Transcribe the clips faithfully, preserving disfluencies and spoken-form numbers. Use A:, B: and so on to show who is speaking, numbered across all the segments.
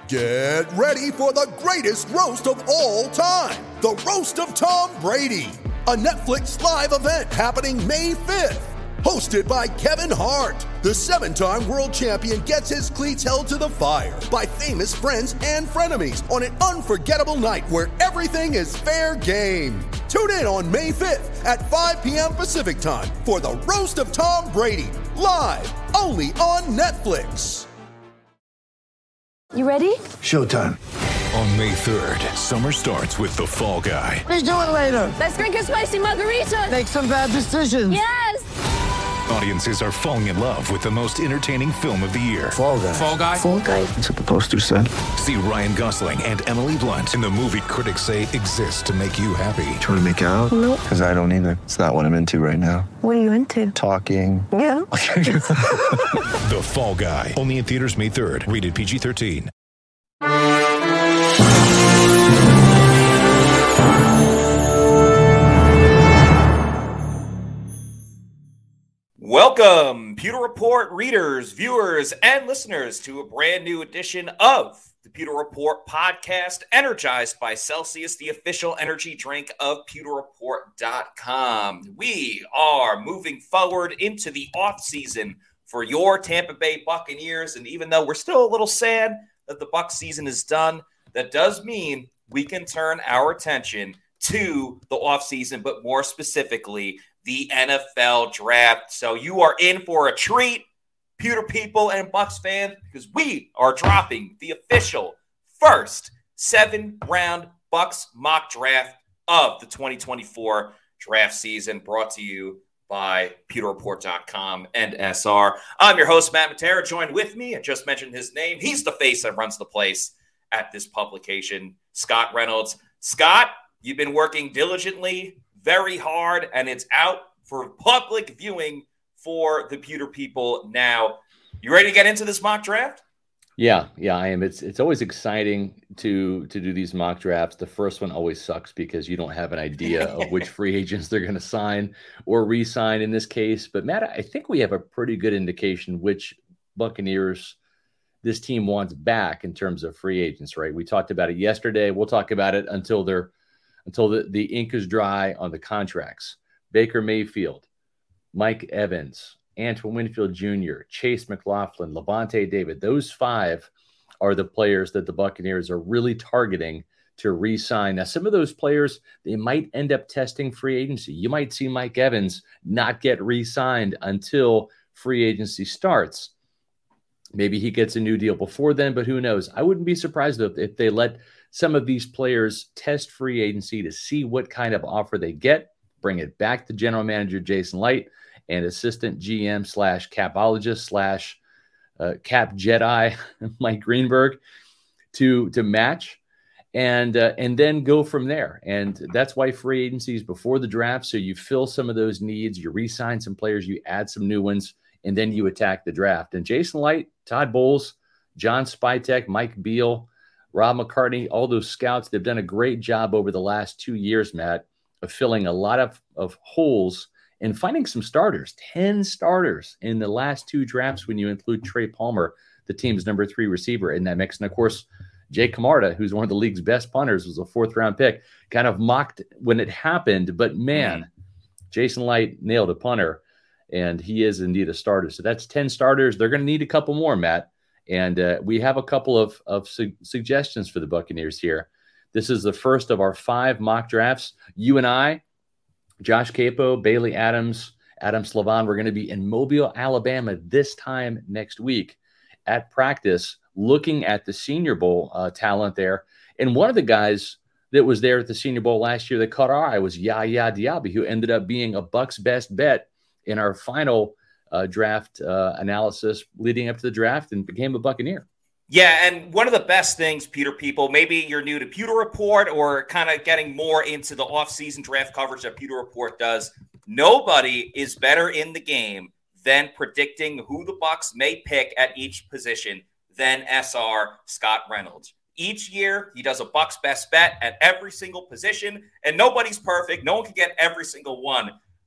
A: Get ready for the greatest roast of all time, the Roast of Tom Brady, a Netflix live event happening May fifth. Hosted by Kevin Hart, the seven-time world champion gets his cleats held to the fire by famous friends and frenemies on an unforgettable night where everything is fair game. Tune in on May fifth at five p.m. Pacific time for the Roast of Tom Brady, live only on Netflix.
B: You ready?
C: Showtime.
D: On May third, summer starts with The Fall Guy.
C: Let's do it later.
B: Let's drink a spicy margarita.
C: Make some bad decisions.
B: Yes!
D: Audiences are falling in love with the most entertaining film of the year.
C: Fall Guy.
D: Fall Guy?
B: Fall Guy.
C: That's what the poster said.
D: See Ryan Gosling and Emily Blunt in the movie critics say exists to make you happy.
C: Trying to make it out?
B: Nope.
C: Because I don't either. It's not what I'm into right now.
B: What are you into?
C: Talking.
B: Yeah.
D: The Fall Guy. Only in theaters May third. Rated P G thirteen.
E: Welcome, Pewter Report readers, viewers, and listeners to a brand new edition of the Pewter Report podcast, energized by Celsius, the official energy drink of pewter report dot com. We are moving forward into the offseason for your Tampa Bay Buccaneers, and even though we're still a little sad that the Bucs season is done, that does mean we can turn our attention to the offseason, but more specifically, the N F L draft. So you are in for a treat, Pewter people and Bucs fans, because we are dropping the official first seven-round Bucs mock draft of the twenty twenty-four draft season, brought to you by pewter report dot com and S R. I'm your host, Matt Matera. Joined with me, I just mentioned his name. He's the face that runs the place at this publication, Scott Reynolds. Scott, you've been working diligently, very hard, and it's out for public viewing for the Pewter people now. You ready to get into this mock draft?
F: Yeah, yeah, I am. It's it's always exciting to to do these mock drafts. The first one always sucks because you don't have an idea of which free agents they're going to sign or re-sign in this case. But Matt, I think we have a pretty good indication which Buccaneers this team wants back in terms of free agents, right? We talked about it yesterday. We'll talk about it until they're until the, the ink is dry on the contracts. Baker Mayfield, Mike Evans, Antoine Winfield Junior, Chase McLaughlin, Levante David. Those five are the players that the Buccaneers are really targeting to re-sign. Now, some of those players, they might end up testing free agency. You might see Mike Evans not get re-signed until free agency starts. Maybe he gets a new deal before then, but who knows? I wouldn't be surprised if, if they let some of these players test free agency to see what kind of offer they get, bring it back to general manager Jason Light and assistant G M slash capologist slash uh, cap Jedi Mike Greenberg to, to match and, uh, and then go from there. And that's why free agency is before the draft. So you fill some of those needs, you re-sign some players, you add some new ones, and then you attack the draft. And Jason Light, Todd Bowles, John Spytek, Mike Beal, Rob McCartney, all those scouts, they've done a great job over the last two years, Matt, of filling a lot of, of holes and finding some starters, ten starters in the last two drafts when you include Trey Palmer, the team's number three receiver in that mix. And, of course, Jake Camarda, who's one of the league's best punters, was a fourth-round pick, kind of mocked when it happened. But, man, Jason Light nailed a punter, and he is indeed a starter. So that's ten starters. They're going to need a couple more, Matt. And uh, we have a couple of, of su- suggestions for the Buccaneers here. This is the first of our five mock drafts. You and I, Josh Capo, Bailey Adams, Adam Slavon, we're going to be in Mobile, Alabama this time next week at practice looking at the Senior Bowl uh, talent there. And one of the guys that was there at the Senior Bowl last year that caught our eye was Yaya Diaby, who ended up being a Bucs best bet in our final uh, draft uh, analysis leading up to the draft and became a Buccaneer.
E: Yeah, and one of the best things, Pewter people, maybe you're new to Pewter Report or kind of getting more into the off-season draft coverage that Pewter Report does, nobody is better in the game than predicting who the Bucs may pick at each position than S R Scott Reynolds. Each year, he does a Bucs best bet at every single position, and nobody's perfect. No one can get every single one.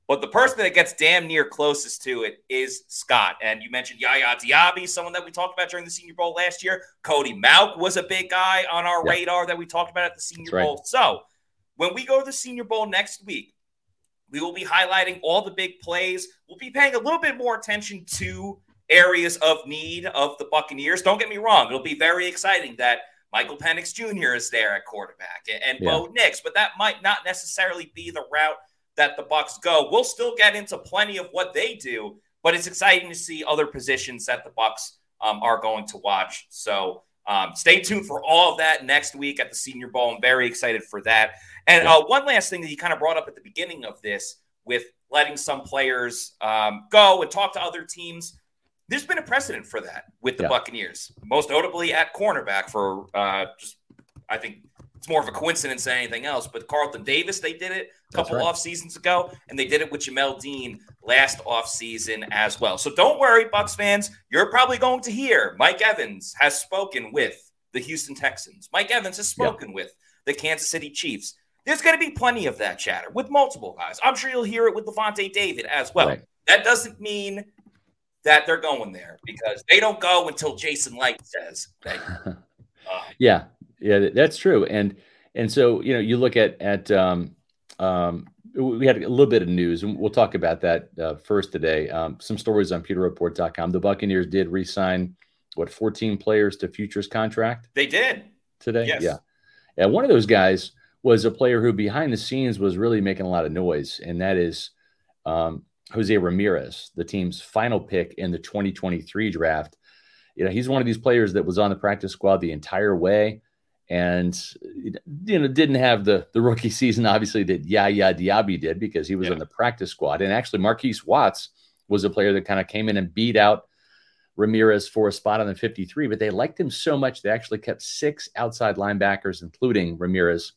E: But the person that gets damn near closest to it is Scott. And you mentioned Yaya Diaby, someone that we talked about during the Senior Bowl last year. Cody Mauch was a big guy on our yeah. radar that we talked about at the Senior
F: That's
E: Bowl. Right. So when we go to the Senior Bowl next week, we will be highlighting all the big plays. We'll be paying a little bit more attention to areas of need of the Buccaneers. Don't get me wrong. It'll be very exciting that Michael Penix Junior is there at quarterback and, and yeah. Bo Nix, but that might not necessarily be the route that the Bucs go. We'll still get into plenty of what they do, but it's exciting to see other positions that the Bucs um, are going to watch. So um, stay tuned for all of that next week at the Senior Bowl. I'm very excited for that. And yeah. uh, one last thing that you kind of brought up at the beginning of this with letting some players um, go and talk to other teams. There's been a precedent for that with the yeah. Buccaneers, most notably at cornerback for uh, just, I think, it's more of a coincidence than anything else, but Carlton Davis, they did it a couple right. off seasons ago, and they did it with Jamel Dean last off season as well. So don't worry, Bucs fans. You're probably going to hear Mike Evans has spoken with the Houston Texans. Mike Evans has spoken yep. with the Kansas City Chiefs. There's going to be plenty of that chatter with multiple guys. I'm sure you'll hear it with Levante David as well. Right. That doesn't mean that they're going there because they don't go until Jason Light says that. Uh,
F: yeah. Yeah, that's true. And and so, you know, you look at at um, um, we had a little bit of news, and we'll talk about that uh, first today. Um, some stories on Pewter Report dot com. The Buccaneers did re-sign, what, fourteen players to futures contract?
E: They did.
F: Today?
E: Yes.
F: Yeah. And one of those guys was a player who behind the scenes was really making a lot of noise, and that is um, Jose Ramirez, the team's final pick in the twenty twenty-three draft. You know, he's one of these players that was on the practice squad the entire way. And, you know, didn't have the, the rookie season, obviously, that Yaya Diaby did because he was yeah. on the practice squad. And actually, Marquise Watts was a player that kind of came in and beat out Ramirez for a spot on the fifty-three. But they liked him so much, they actually kept six outside linebackers, including Ramirez,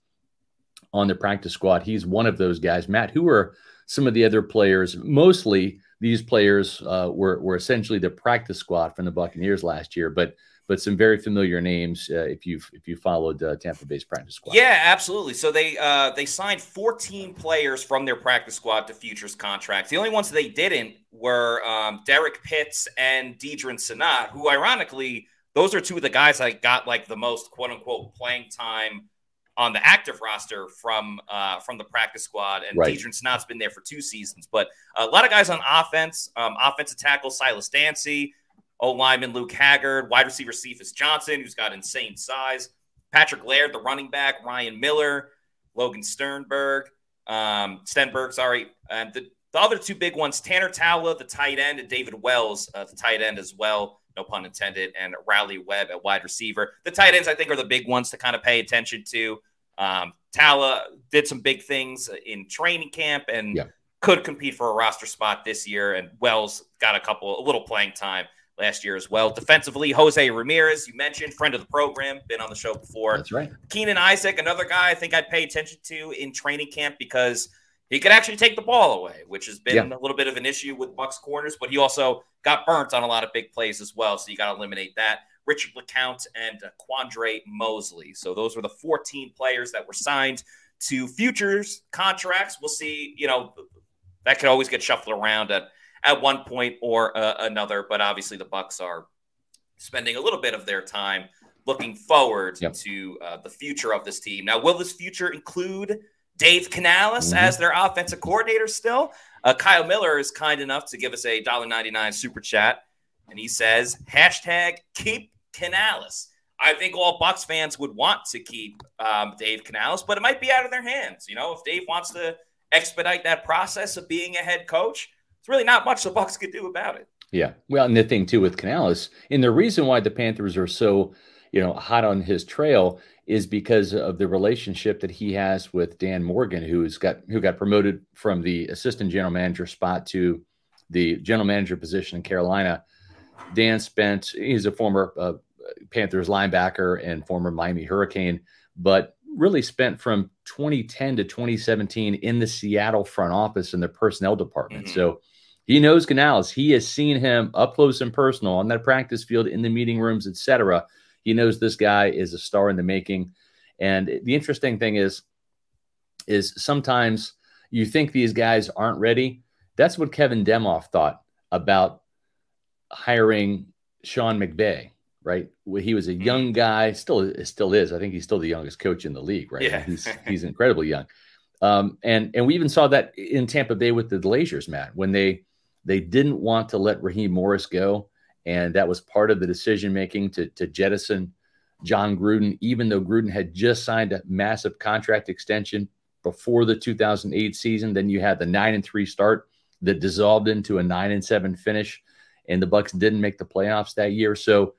F: on the practice squad. He's one of those guys. Matt, who are some of the other players? Mostly these players uh, were, were essentially the practice squad from the Buccaneers last year. But but some very familiar names uh, if you've if you followed uh, Tampa Bay's practice squad.
E: Yeah, absolutely. So they uh, they signed fourteen players from their practice squad to futures contracts. The only ones they didn't were um, Derek Pitts and Deidrin Senat, who ironically, those are two of the guys that got like the most quote unquote playing time on the active roster from uh, from the practice squad. And right. Deidrin Senat's been there for two seasons. But a lot of guys on offense, um, offensive tackle Silas Dancy, O-lineman Luke Haggard, wide receiver Cephas Johnson, who's got insane size, Patrick Laird, the running back, Ryan Miller, Logan Sternberg, um, Stenberg, sorry. And the, the other two big ones, Tanner Towla, the tight end, and David Wells, uh, the tight end as well, no pun intended, and Rowley Webb at wide receiver. The tight ends, I think, are the big ones to kind of pay attention to. Um, Towla did some big things in training camp and yeah. could compete for a roster spot this year, and Wells got a couple, a little playing time last year as well. Defensively, Jose Ramirez, you mentioned, friend of the program, been on the show before.
F: That's right.
E: Keenan Isaac, another guy I think I'd pay attention to in training camp because he could actually take the ball away, which has been yeah. a little bit of an issue with Bucs corners, but he also got burnt on a lot of big plays as well, so you got to eliminate that. Richard LeCount and uh, Quandre Mosley. So those were the fourteen players that were signed to futures contracts. We'll see, you know, that could always get shuffled around at at one point or uh, another, but obviously the Bucs are spending a little bit of their time looking forward yep. to uh, the future of this team. Now, will this future include Dave Canales mm-hmm. as their offensive coordinator still? Uh, Kyle Miller is kind enough to give us a one dollar and ninety-nine cent super chat, and he says, hashtag keep Canales. I think all Bucs fans would want to keep um, Dave Canales, but it might be out of their hands. You know, if Dave wants to expedite that process of being a head coach, it's really not much the Bucs could do about it.
F: Yeah. Well, and the thing, too, with Canales, and the reason why the Panthers are so, you know, hot on his trail is because of the relationship that he has with Dan Morgan, who's got who got promoted from the assistant general manager spot to the general manager position in Carolina. Dan spent, he's a former uh, Panthers linebacker and former Miami Hurricane, but really spent from twenty ten to twenty seventeen in the Seattle front office in the personnel department. Mm-hmm. So he knows Canales. He has seen him up close and personal on that practice field, in the meeting rooms, et cetera. He knows this guy is a star in the making. And the interesting thing is, is sometimes, you think these guys aren't ready. That's what Kevin Demoff thought about hiring Sean McVay, right? He was a young guy, still still is. I think he's still the youngest coach in the league, right?
E: Yeah.
F: He's he's incredibly young. Um, and and we even saw that in Tampa Bay with the Glazers, Matt, when they they didn't want to let Raheem Morris go, and that was part of the decision making to to jettison John Gruden, even though Gruden had just signed a massive contract extension before the two thousand eight season. Then you had the nine and three start that dissolved into a nine and seven finish, and the Bucs didn't make the playoffs that year. So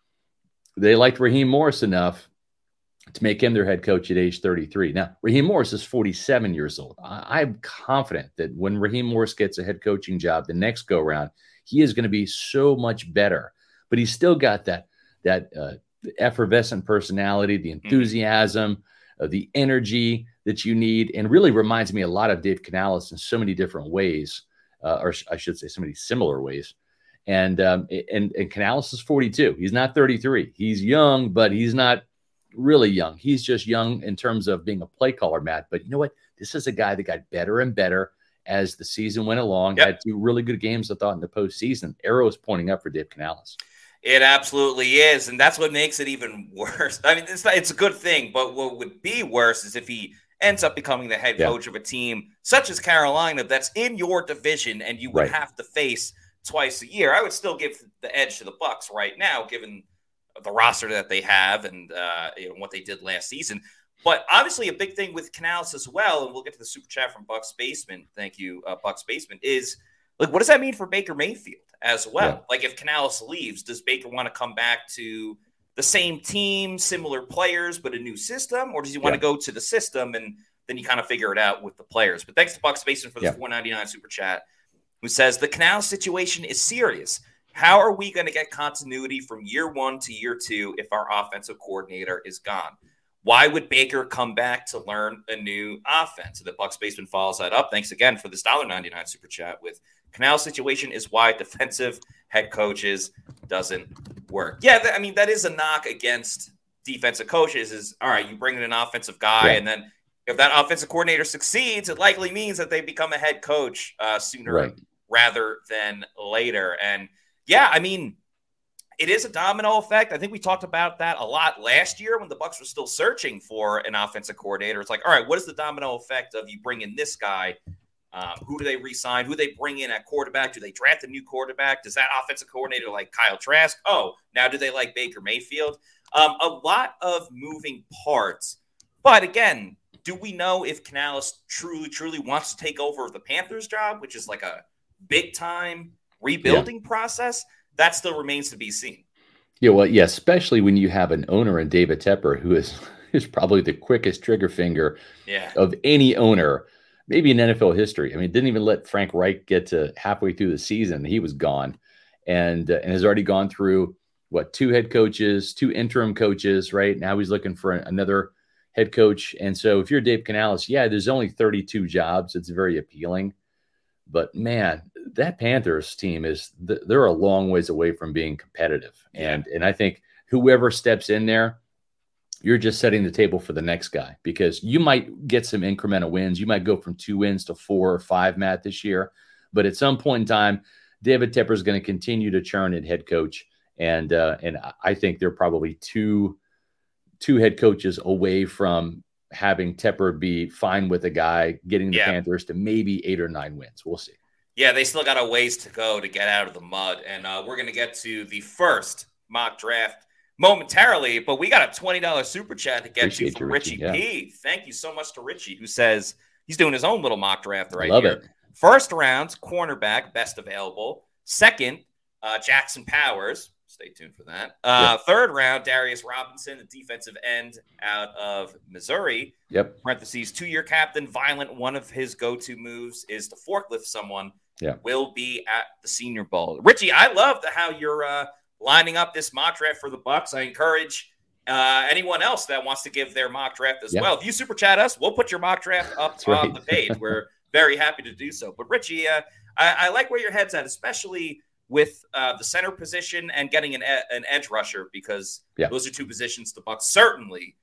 F: they liked Raheem Morris enough to make him their head coach at age thirty-three. Now, Raheem Morris is forty-seven years old. I, I'm confident that when Raheem Morris gets a head coaching job the next go round, he is going to be so much better. But he's still got that that uh, effervescent personality, the enthusiasm, uh, the energy that you need, and really reminds me a lot of Dave Canales in so many different ways, uh, or I should say so many similar ways. And, um, and, and Canales is forty-two. He's not thirty-three. He's young, but he's not really young. He's just young in terms of being a play caller, Matt. But you know what? This is a guy that got better and better as the season went along. Yep. Had two really good games, I thought, in the postseason. Arrow is pointing up for Dave Canales.
E: It absolutely is, and that's what makes it even worse. I mean, it's not, it's a good thing, but what would be worse is if he ends up becoming the head coach yeah. of a team such as Carolina that's in your division, and you would
F: right.
E: have to face twice a year. I would still give the edge to the Bucs right now, given the roster that they have and uh, you know, what they did last season. But obviously a big thing with Canales as well, and we'll get to the super chat from Bucs Basement. Thank you, uh, Bucs Basement, is like, what does that mean for Baker Mayfield as well? Yeah. Like if Canales leaves, does Baker want to come back to the same team, similar players, but a new system? Or does he want yeah. to go to the system and then you kind of figure it out with the players? But thanks to Bucs Basement for the yeah. four ninety-nine super chat, who says the Canales situation is serious. How are we going to get continuity from year one to year two if our offensive coordinator is gone? Why would Baker come back to learn a new offense? So the Bucs Basement follows that up. Thanks again for this one dollar ninety-nine super chat with Canales situation is why defensive head coaches doesn't work. Yeah, th- I mean, that is a knock against defensive coaches is, all right, you bring in an offensive guy, yeah. and then if that offensive coordinator succeeds, it likely means that they become a head coach uh, sooner right. rather than later. And yeah, I mean, it is a domino effect. I think we talked about that a lot last year when the Bucs were still searching for an offensive coordinator. It's like, all right, what is the domino effect of you bring in this guy? Um, who do they re-sign? Who do they bring in at quarterback? Do they draft a new quarterback? Does that offensive coordinator like Kyle Trask? Oh, now do they like Baker Mayfield? Um, a lot of moving parts. But again, do we know if Canales truly, truly wants to take over the Panthers job, which is like a big-time rebuilding yeah. process? That still remains to be seen.
F: Yeah, well, yeah, especially when you have an owner in David Tepper, who is, is probably the quickest trigger finger
E: yeah.
F: of any owner, maybe in N F L history. I mean, didn't even let Frank Reich get to halfway through the season. He was gone and, uh, and has already gone through, what, two head coaches, two interim coaches, right? Now he's looking for another head coach. And so if you're Dave Canales, yeah, there's only thirty-two jobs. It's very appealing. But, man, that Panthers team is – they're a long ways away from being competitive.
E: Yeah.
F: And and I think whoever steps in there, you're just setting the table for the next guy because you might get some incremental wins. You might go from two wins to four or five, Matt, this year. But at some point in time, David Tepper is going to continue to churn at head coach. And uh, and I think they're probably two, two head coaches away from – having Tepper be fine with a guy, getting the
E: yeah.
F: Panthers to maybe eight or nine wins. We'll see.
E: Yeah, they still got a ways to go to get out of the mud. And uh, we're going to get to the first mock draft momentarily, but we got a twenty dollar super chat to get
F: Appreciate
E: to from
F: you,
E: Richie,
F: Richie
E: P. Yeah. Thank you so much to Richie, who says he's doing his own little mock draft right
F: Love
E: here.
F: It.
E: First round, cornerback, best available. Second, uh, Jackson Powers. Stay tuned for that. Uh, yep. Third round, Darius Robinson, the defensive end out of Missouri.
F: Yep.
E: Parentheses, two-year captain, violent. One of his go-to moves is to forklift someone.
F: Yeah.
E: Will be at the Senior Bowl. Richie, I love the, how you're uh, lining up this mock draft for the Bucs. I encourage uh, anyone else that wants to give their mock draft as
F: yep.
E: well. If you super chat us, we'll put your mock draft up
F: That's
E: on
F: right.
E: the page. We're very happy to do so. But Richie, uh, I, I like where your head's at, especially with uh, the center position and getting an, an edge rusher, because
F: yeah.
E: those are two positions the Bucs certainly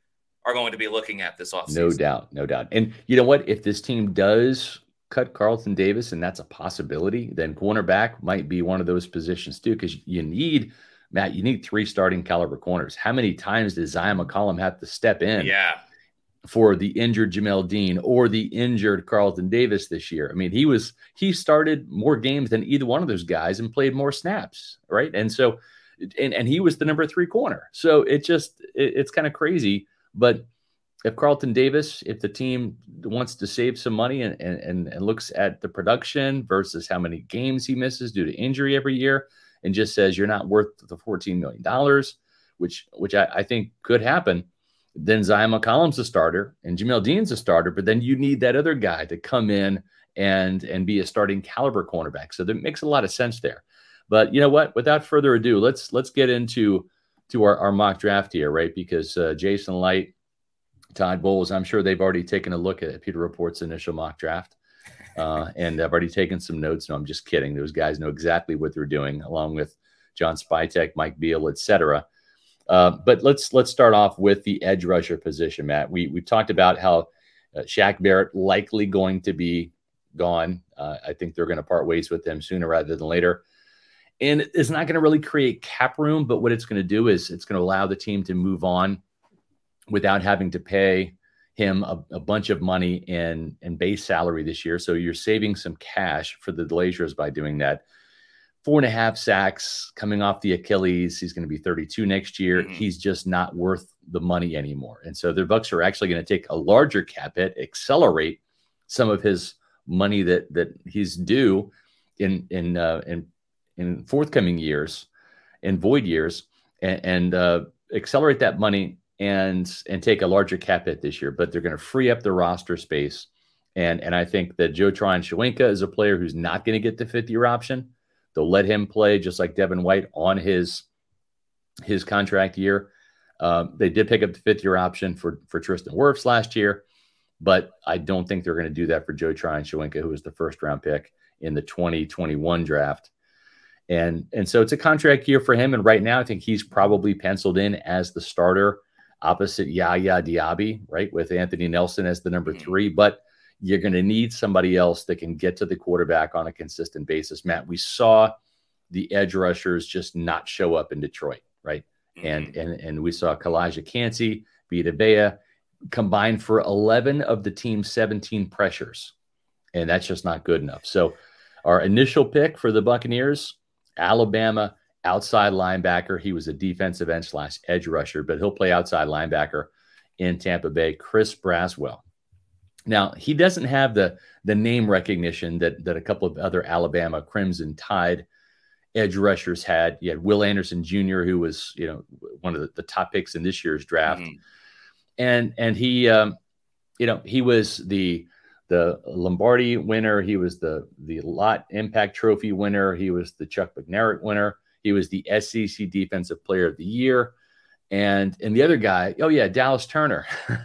E: are going to be looking at this offseason.
F: No doubt, no doubt. And you know what? If this team does cut Carlton Davis, and that's a possibility, then cornerback might be one of those positions too, because you need, Matt, you need three starting caliber corners. How many times does Zion McCollum have to step in
E: yeah.
F: for the injured Jamel Dean or the injured Carlton Davis this year? I mean, he was he started more games than either one of those guys and played more snaps, right? And so, and, and he was the number three corner. So it just, it, it's kind of crazy. But if Carlton Davis, if the team wants to save some money and, and, and looks at the production versus how many games he misses due to injury every year and just says you're not worth the fourteen million dollars, which which I, I think could happen, then Zion McCollum's a starter and Jamel Dean's a starter, but then you need that other guy to come in and, and be a starting caliber cornerback. So that makes a lot of sense there. But you know what? Without further ado, let's let's get into to our, our mock draft here, right? Because uh, Jason Light, Todd Bowles, I'm sure they've already taken a look at Pewter Report's initial mock draft. Uh, and I've already taken some notes. No, I'm just kidding. Those guys know exactly what they're doing, along with John Spytek, Mike Beal, et cetera. Uh, but let's let's start off with the edge rusher position, Matt. We we talked about how uh, Shaq Barrett likely going to be gone. Uh, I think they're going to part ways with him sooner rather than later. And it's not going to really create cap room, but what it's going to do is it's going to allow the team to move on without having to pay him a, a bunch of money in, in base salary this year. So you're saving some cash for the Blazers by doing that. Four and a half sacks coming off the Achilles. He's going to be thirty-two next year. Mm-hmm. He's just not worth the money anymore. And so the Bucs are actually going to take a larger cap hit, accelerate some of his money that that he's due in in uh, in in forthcoming years, in void years, and, and uh, accelerate that money and and take a larger cap hit this year. But they're going to free up the roster space. And, and I think that Joe Tryon-Shoyinka is a player who's not going to get the fifth-year option. They'll let him play just like Devin White on his his contract year. Um, they did pick up the fifth-year option for, for Tristan Wirfs last year, but I don't think they're going to do that for Joe Tryon-Shoyinka, who was the first-round pick in the twenty twenty-one draft. And, and so it's a contract year for him, and right now I think he's probably penciled in as the starter opposite Yaya Diaby, right, with Anthony Nelson as the number three. But you're going to need somebody else that can get to the quarterback on a consistent basis. Matt, we saw the edge rushers just not show up in Detroit, right? Mm-hmm. And and and we saw Kalijah Kancey, Vita Vea combined for eleven of the team's seventeen pressures. And that's just not good enough. So our initial pick for the Buccaneers, Alabama outside linebacker. He was a defensive end slash edge rusher, but he'll play outside linebacker in Tampa Bay, Chris Braswell. Now, he doesn't have the, the name recognition that, that a couple of other Alabama Crimson Tide edge rushers had. You had Will Anderson Junior, who was, you know, one of the, the top picks in this year's draft. Mm-hmm. And and he, um, you know, he was the the Lombardi winner. He was the the Lott Impact Trophy winner. He was the Chuck McNarrett winner. He was the S E C Defensive Player of the Year. And and the other guy, oh, yeah, Dallas Turner.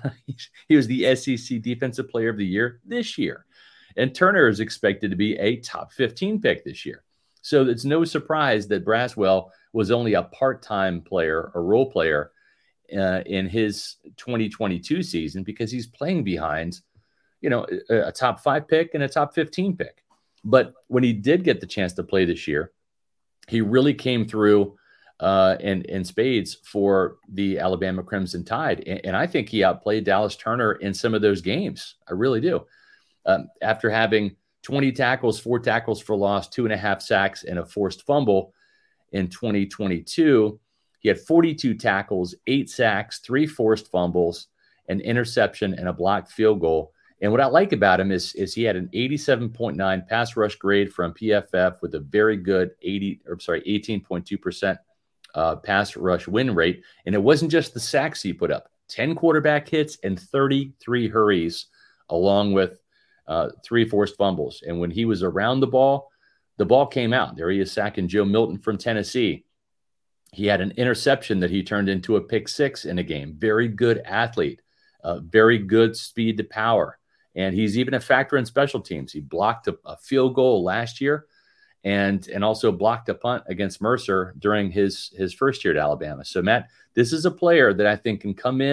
F: He was the S E C Defensive Player of the Year this year. And Turner is expected to be a top fifteen pick this year. So it's no surprise that Braswell was only a part-time player, a role player uh, in his twenty twenty-two season because he's playing behind, you know, a, a top five pick and a top fifteen pick. But when he did get the chance to play this year, he really came through uh, in, in spades for the Alabama Crimson Tide. And, and I think he outplayed Dallas Turner in some of those games. I really do. Um, after having twenty tackles, four tackles for loss, two and a half sacks, and a forced fumble in twenty twenty-two, he had forty-two tackles, eight sacks, three forced fumbles, an interception, and a blocked field goal. And what I like about him is, is he had an eighty-seven point nine pass rush grade from P F F with a very good eighty, or sorry, eighteen point two percent uh, pass rush win rate. And it wasn't just the sacks he put up, ten quarterback hits and thirty-three hurries, along with uh, three forced fumbles. And when he was around the ball, the ball came out. There he is sacking Joe Milton from Tennessee. He had an interception that he turned into a pick six in a game. Very good athlete, uh, very good speed to power. And he's even a factor in special teams. He blocked a, a field goal last year and, and also blocked a punt against Mercer during his, his first year at Alabama. So, Matt, this is a player that I think can come in,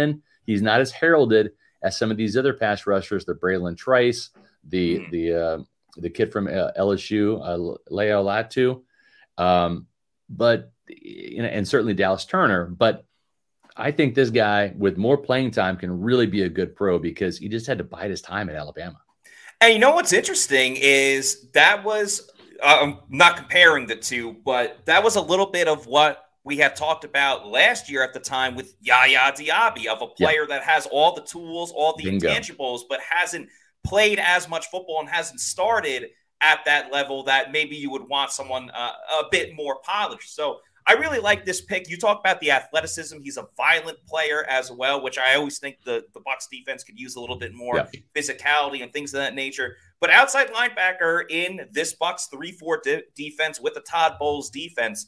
F: He's not as heralded as some of these other pass rushers, the Braylon Trice, the mm. the uh, the kid from uh, L S U, uh, Leo Latu, um, but you know, and certainly Dallas Turner. But I think this guy with more playing time can really be a good pro because he just had to bide his time at Alabama.
E: And you know what's interesting is that was uh, I'm not comparing the two, but that was a little bit of what we had talked about last year at the time with Yaya Diaby, of a player yeah. that has all the tools, all the Bingo. intangibles, but hasn't played as much football and hasn't started at that level that maybe you would want someone uh, a bit more polished. So I really like this pick. You talk about the athleticism. He's a violent player as well, which I always think the, the Bucs defense could use a little bit more yeah. physicality and things of that nature. But outside linebacker in this Bucs three four de- defense with the Todd Bowles defense,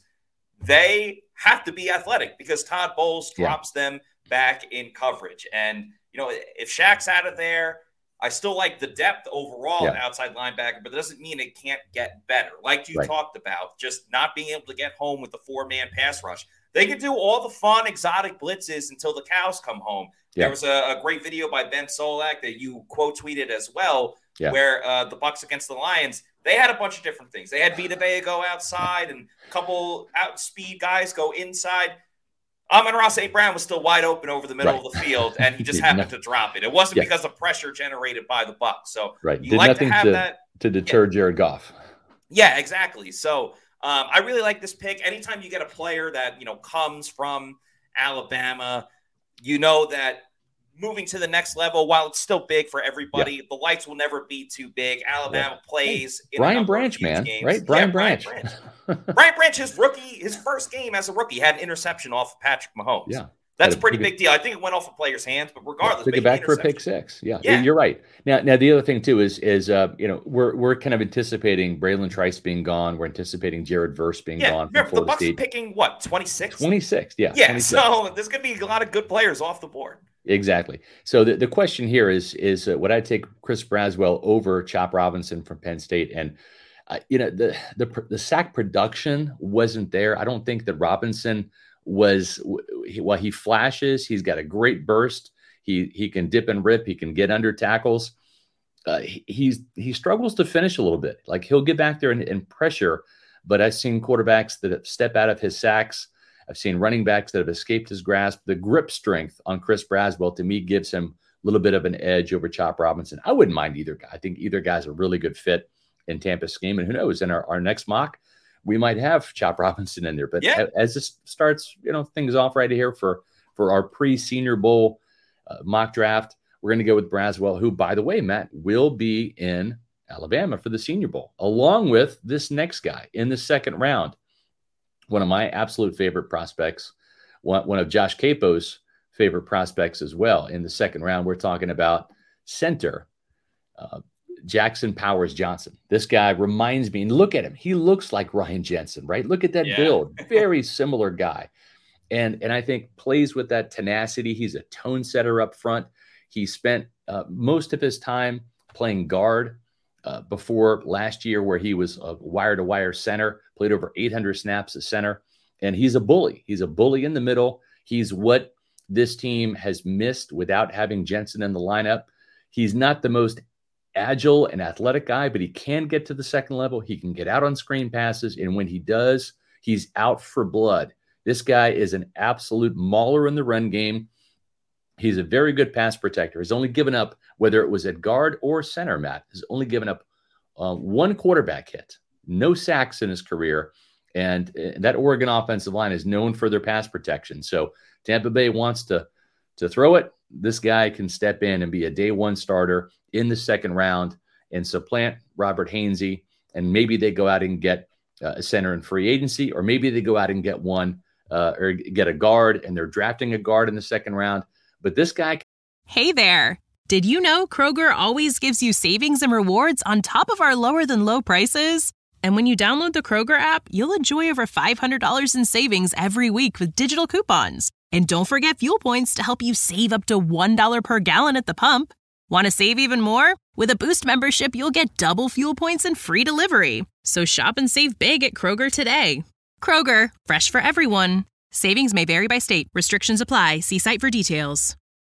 E: they have to be athletic because Todd Bowles drops yeah. them back in coverage. And, you know, if Shaq's out of there, I still like the depth overall yeah. at outside linebacker, but it doesn't mean it can't get better. Like you right. talked about, just not being able to get home with the four-man pass rush. They can do all the fun, exotic blitzes until the cows come home. Yeah. There was a, a great video by Ben Solak that you quote tweeted as well, yeah. where uh, the Bucs against the Lions, they had a bunch of different things. They had Vita Vea go outside and a couple outspeed guys go inside. Amon-Ra Saint Brown was still wide open over the middle right. of the field, and he just happened to drop it. It wasn't yeah. because of pressure generated by the Bucs. So
F: right.
E: you
F: Did
E: like
F: nothing
E: to have
F: to,
E: that
F: to deter yeah. Jared Goff.
E: Yeah, exactly. So um, I really like this pick. Anytime you get a player that you know comes from Alabama, you know that moving to the next level, while it's still big for everybody, yeah. the lights will never be too big. Alabama yeah. plays
F: hey, in Brian Branch, man, games. right? Brian
E: yeah,
F: Branch.
E: Brian Branch. Brian Branch, his rookie, his first game as a rookie, had an interception off of Patrick Mahomes. Yeah. That's a pretty big deal. I think it went off a player's hands, but regardless,
F: yeah, took it back for a pick six. Yeah, yeah, you're right. Now, now the other thing too is is uh, you know we're we're kind of anticipating Braylon Trice being gone. We're anticipating Jared Verse being
E: yeah,
F: gone.
E: Remember, the Bucs are picking what twenty-six?
F: twenty-six, yeah.
E: Yeah.
F: twenty-six.
E: So there's going to be a lot of good players off the board.
F: Exactly. So the, the question here is is uh, would I take Chris Braswell over Chop Robinson from Penn State? And uh, you know the the the sack production wasn't there. I don't think that Robinson was well, he flashes. He's got a great burst. He he can dip and rip. He can get under tackles. Uh, he, he's he struggles to finish a little bit. Like he'll get back there and, and pressure, but I've seen quarterbacks that step out of his sacks. I've seen running backs that have escaped his grasp. The grip strength on Chris Braswell to me gives him a little bit of an edge over Chop Robinson. I wouldn't mind either guy. I think either guy's a really good fit in Tampa's scheme. And who knows, in our, our next mock, we might have Chop Robinson in there. But yeah. as this starts, you know, things off right here for, for our pre-Senior Bowl uh, mock draft, we're going to go with Braswell, who, by the way, Matt, will be in Alabama for the Senior Bowl, along with this next guy in the second round. One of my absolute favorite prospects, one, one of Josh Capo's favorite prospects as well. In the second round, we're talking about center uh, Jackson Powers Johnson. This guy reminds me, and look at him. He looks like Ryan Jensen, right? Look at that yeah. build. Very similar guy. And, and I think plays with that tenacity. He's a tone setter up front. He spent uh, most of his time playing guard uh, before last year, where he was a wire-to-wire center, played over eight hundred snaps at center. And he's a bully. He's a bully in the middle. He's what this team has missed without having Jensen in the lineup. He's not the most agile and athletic guy, but he can get to the second level. He can get out on screen passes. And when he does, he's out for blood. This guy is an absolute mauler in the run game. He's a very good pass protector. He's only given up, whether it was at guard or center, Matt, has only given up uh, one quarterback hit, no sacks in his career. And uh, that Oregon offensive line is known for their pass protection. So Tampa Bay wants to, to throw it. This guy can step in and be a day one starter in the second round and supplant Robert Hainsey. And maybe they go out and get uh, a center in free agency, or maybe they go out and get one uh, or get a guard, and they're drafting a guard in the second round. But this guy.
G: Hey there. Did you know Kroger always gives you savings and rewards on top of our lower than low prices? And when you download the Kroger app, you'll enjoy over five hundred dollars in savings every week with digital coupons. And don't forget fuel points to help you save up to one dollar per gallon at the pump. Want to save even more? With a Boost membership, you'll get double fuel points and free delivery. So shop and save big at Kroger today. Kroger, fresh for everyone. Savings may vary by state. Restrictions apply. See site for details.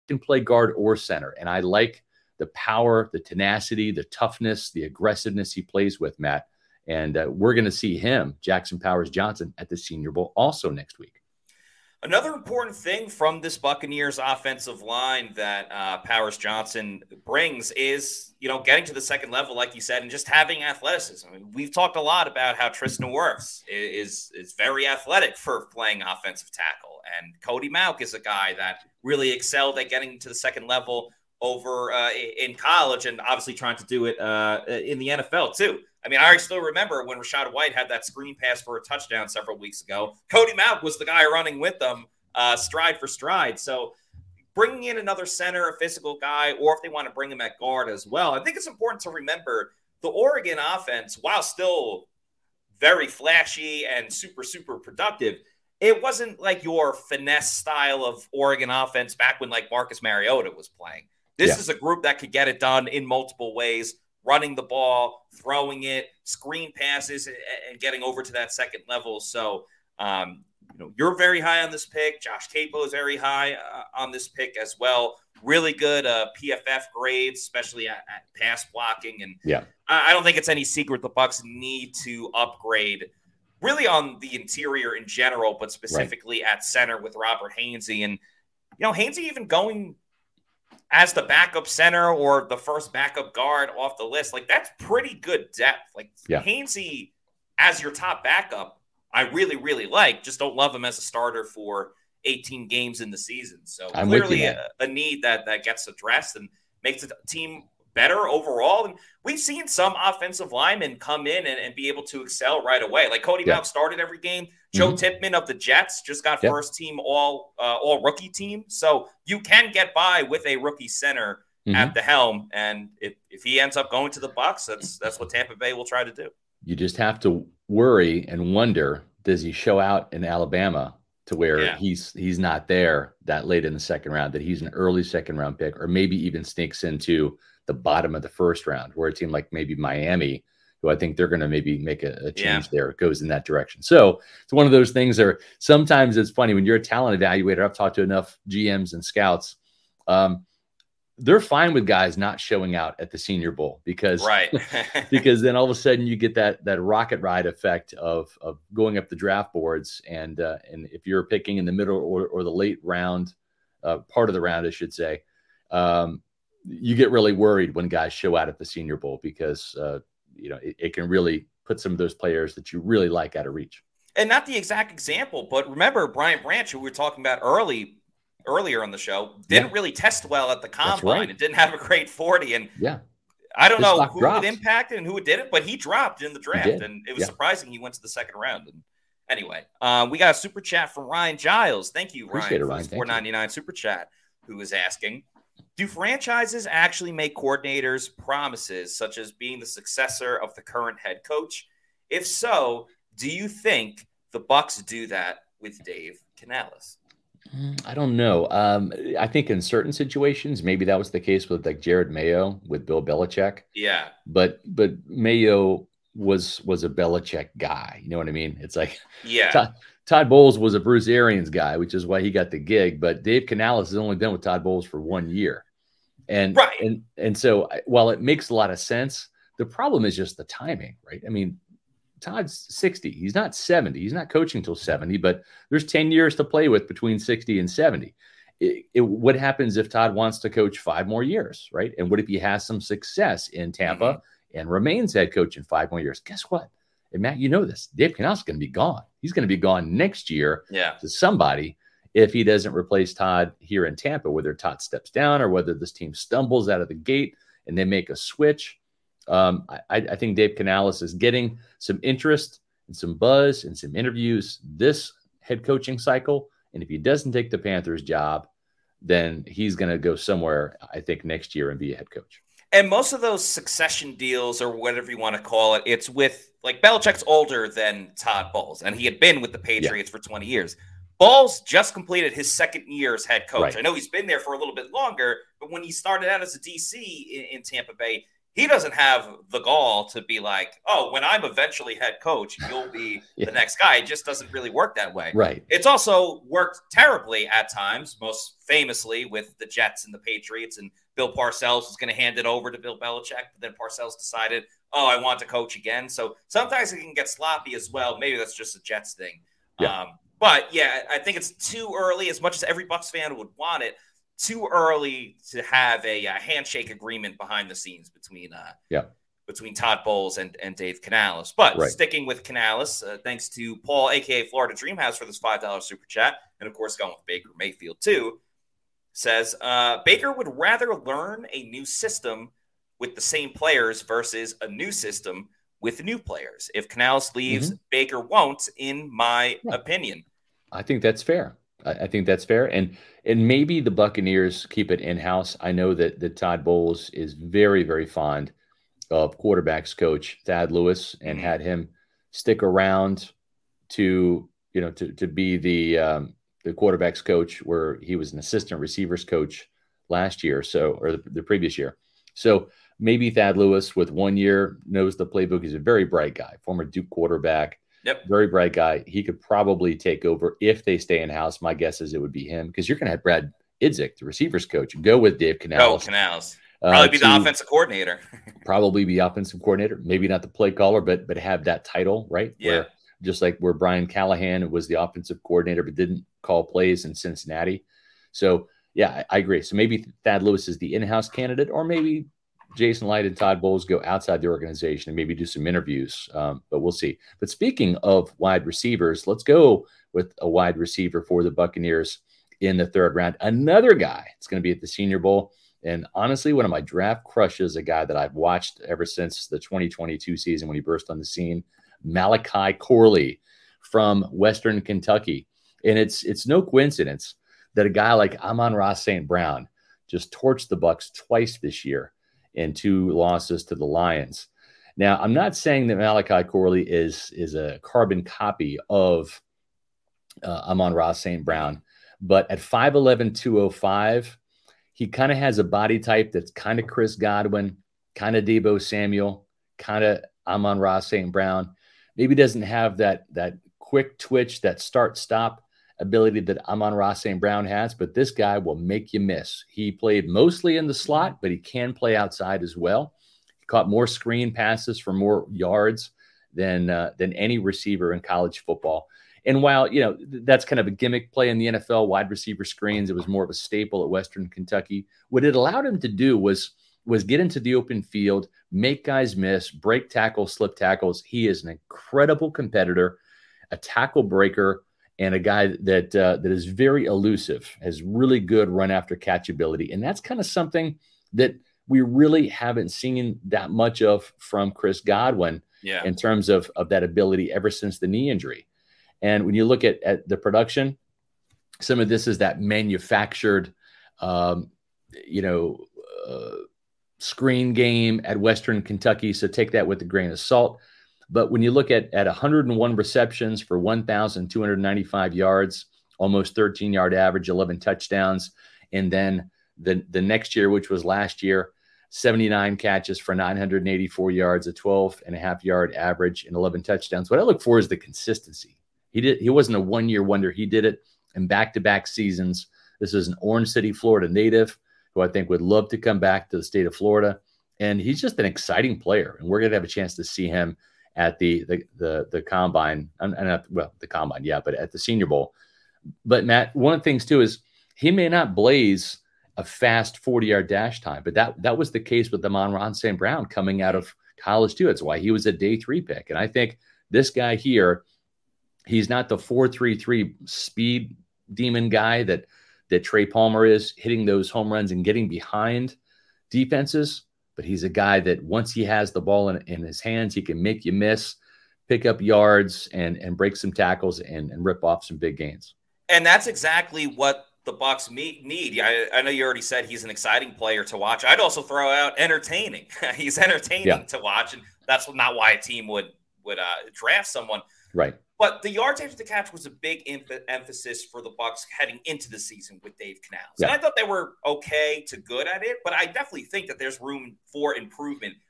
F: can play guard or center. And I like the power, the tenacity, the toughness, the aggressiveness he plays with, Matt. And uh, we're going to see him, Jackson Powers Johnson, at the Senior Bowl also next week.
E: Another important thing from this Buccaneers offensive line that uh, Powers Johnson brings is, you know, getting to the second level, like you said, and just having athleticism. I mean, we've talked a lot about how Tristan Wirfs is, is very athletic for playing offensive tackle. And Cody Mauch is a guy that really excelled at getting to the second level over uh, in college, and obviously trying to do it uh, in the N F L too. I mean, I still remember when Rachaad White had that screen pass for a touchdown several weeks ago. Cody Mauch was the guy running with them uh, stride for stride. So bringing in another center, a physical guy, or if they want to bring him at guard as well, I think it's important to remember the Oregon offense, while still very flashy and super, super productive, it wasn't like your finesse style of Oregon offense back when like Marcus Mariota was playing. This yeah. is a group that could get it done in multiple ways, running the ball, throwing it, screen passes, and getting over to that second level. So, um, you know, you're very high on this pick. Josh Capo is very high uh, on this pick as well. Really good uh, P F F grades, especially at, at pass blocking. And
F: yeah,
E: I, I don't think it's any secret the Bucs need to upgrade really on the interior in general, but specifically right. at center with Robert Hainsey. And, you know, Hainsey even going as the backup center or the first backup guard off the list, like that's pretty good depth. Like yeah. Hainsey as your top backup, I really, really like. Just don't love him as a starter for eighteen games in the season. So I'm clearly a, a need that that gets addressed and makes the team better overall. And we've seen some offensive linemen come in and, and be able to excel right away. Like Cody yeah. Mauch started every game. Joe mm-hmm. Tippmann of the Jets just got yep. first team all uh, all rookie team. So you can get by with a rookie center mm-hmm. at the helm. And if, if he ends up going to the Bucs, that's that's what Tampa Bay will try to do.
F: You just have to worry and wonder, does he show out in Alabama to where yeah. he's he's not there that late in the second round, that he's an early second round pick, or maybe even sneaks into the bottom of the first round, where a team like maybe Miami, who I think they're going to maybe make a, a change yeah. there, goes in that direction. So it's one of those things where sometimes it's funny when you're a talent evaluator. I've talked to enough G Ms and scouts. Um, they're fine with guys not showing out at the Senior Bowl because,
E: right.
F: because then all of a sudden you get that, that rocket ride effect of, of going up the draft boards. And, uh, and if you're picking in the middle or, or the late round, uh, part of the round, I should say, um, you get really worried when guys show out at the Senior Bowl because, uh, you know, it, it can really put some of those players that you really like out of reach.
E: And not the exact example, but remember Brian Branch, who we were talking about early, earlier on the show, didn't yeah. really test well at the combine right. and didn't have a great forty. And
F: yeah,
E: I don't His know who dropped. it impacted and who it didn't, but he dropped in the draft. And it was
F: yeah.
E: surprising he went to the second round. And anyway, uh, we got a super chat from Ryan Giles. Thank you,
F: Appreciate
E: Ryan,
F: it,
E: for
F: Ryan.
E: his four ninety-nine super chat, who is asking, do franchises actually make coordinators promises such as being the successor of the current head coach? If so, do you think the Bucs do that with Dave Canales?
F: I don't know. Um, I think in certain situations, maybe that was the case with like Jared Mayo with Bill Belichick.
E: Yeah.
F: But but Mayo was was a Belichick guy. You know what I mean? It's like
E: yeah.
F: Todd, Todd Bowles was a Bruce Arians guy, which is why he got the gig. But Dave Canales has only been with Todd Bowles for one year. And
E: right.
F: and and so while it makes a lot of sense, the problem is just the timing, right? I mean, Todd's sixty. He's not seventy. He's not coaching till seventy, but there's ten years to play with between sixty and seventy. It, it, what happens if Todd wants to coach five more years, right? And what if he has some success in Tampa mm-hmm. and remains head coach in five more years? Guess what? And Matt, you know this. Dave Canales is going to be gone. He's going to be gone next year
E: yeah.
F: to somebody if he doesn't replace Todd here in Tampa, whether Todd steps down or whether this team stumbles out of the gate and they make a switch. Um, I, I think Dave Canales is getting some interest and some buzz and some interviews this head coaching cycle. And if he doesn't take the Panthers job, then he's going to go somewhere, I think, next year and be a head coach.
E: And most of those succession deals or whatever you want to call it, it's with like Belichick's older than Todd Bowles, and he had been with the Patriots yeah. for twenty years. Bowles just completed his second year as head coach.
F: Right.
E: I know he's been there for a little bit longer, but when he started out as a D C in, in Tampa Bay, he doesn't have the gall to be like, oh, when I'm eventually head coach, you'll be yeah. the next guy. It just doesn't really work that way.
F: Right.
E: It's also worked terribly at times, most famously with the Jets and the Patriots, and Bill Parcells was going to hand it over to Bill Belichick, but then Parcells decided, oh, I want to coach again. So sometimes it can get sloppy as well. Maybe that's just a Jets thing. Yeah. Um, but yeah, I think it's too early, as much as every Bucs fan would want it, too early to have a, a handshake agreement behind the scenes between uh,
F: yeah.
E: between Todd Bowles and, and Dave Canales. But
F: right.
E: sticking with Canales, uh, thanks to Paul, a k a. Florida Dreamhouse, for this five dollars super chat, and of course going with Baker Mayfield too, says uh, Baker would rather learn a new system with the same players versus a new system with new players. If Canales leaves, mm-hmm. Baker won't, in my yeah. opinion.
F: I think that's fair. I think that's fair. And and maybe the Buccaneers keep it in-house. I know that, that Todd Bowles is very, very fond of quarterbacks coach Thad Lewis and mm-hmm. had him stick around to, you know, to, to be the um, the quarterbacks coach, where he was an assistant receivers coach last year, so or the, the previous year. So maybe Thad Lewis with one year knows the playbook. He's a very bright guy, former Duke quarterback.
E: Yep.
F: Very bright guy. He could probably take over if they stay in-house. My guess is it would be him, because you're going to have Brad Idzik, the receivers coach, go with Dave Canales.
E: Oh, Canales. Probably uh, be the offensive coordinator.
F: probably be offensive coordinator. Maybe not the play caller, but but have that title, right?
E: Yeah.
F: Where, just like where Brian Callahan was the offensive coordinator but didn't call plays in Cincinnati. So, yeah, I, I agree. So maybe Thad Lewis is the in-house candidate, or maybe Jason Light and Todd Bowles go outside the organization and maybe do some interviews, um, but we'll see. But speaking of wide receivers, let's go with a wide receiver for the Buccaneers in the third round. Another guy. It's going to be at the Senior Bowl. And honestly, one of my draft crushes, a guy that I've watched ever since the twenty twenty-two season when he burst on the scene, Malachi Corley from Western Kentucky. And it's it's no coincidence that a guy like Amon-Ra Saint Brown just torched the Bucs twice this year in two losses to the Lions. Now, I'm not saying that Malachi Corley is, is a carbon copy of uh, Amon-Ra Saint Brown, but at five eleven, two oh five, he kind of has a body type that's kind of Chris Godwin, kind of Deebo Samuel, kind of Amon-Ra Saint Brown. Maybe doesn't have that, that quick twitch, that start-stop ability that Amon-Ra Saint Brown has, but this guy will make you miss. He played mostly in the slot, but he can play outside as well. He caught more screen passes for more yards than uh, than any receiver in college football. And while, you know, that's kind of a gimmick play in the N F L, wide receiver screens, it was more of a staple at Western Kentucky. What it allowed him to do was, was get into the open field, make guys miss, break tackles, slip tackles. He is an incredible competitor, a tackle breaker, and a guy that uh, that is very elusive, has really good run after catch ability. And that's kind of something that we really haven't seen that much of from Chris Godwin
E: yeah.
F: in terms of, of that ability ever since the knee injury. And when you look at, at the production, some of this is that manufactured, um, you know, uh, screen game at Western Kentucky. So take that with a grain of salt. But when you look at, at one hundred one receptions for one thousand two hundred ninety-five yards, almost thirteen-yard average, eleven touchdowns, and then the, the next year, which was last year, seventy-nine catches for nine hundred eighty-four yards, a twelve and a half yard average, and eleven touchdowns. What I look for is the consistency. He did. He wasn't a one-year wonder. He did it in back-to-back seasons. This is an Orange City, Florida native who I think would love to come back to the state of Florida. And he's just an exciting player, and we're going to have a chance to see him at the the the, the combine, and not well the combine, yeah, but at the Senior Bowl. But Matt, one of the things too is he may not blaze a fast forty-yard dash time, but that that was the case with Amon-Ra Saint Brown coming out of college too. That's why he was a day three pick, and I think this guy here, he's not the four three three speed demon guy that that Trey Palmer is, hitting those home runs and getting behind defenses. But he's a guy that once he has the ball in, in his hands, he can make you miss, pick up yards, and and break some tackles and, and rip off some big gains.
E: And that's exactly what the Bucs need. I, I know you already said he's an exciting player to watch. I'd also throw out entertaining. He's entertaining yeah. to watch, and that's not why a team would would uh, draft someone.
F: Right.
E: But the yards after the catch was a big em- emphasis for the Bucs heading into the season with Dave Canales.
F: Yeah.
E: And I thought they were okay to good at it, but I definitely think that there's room for improvement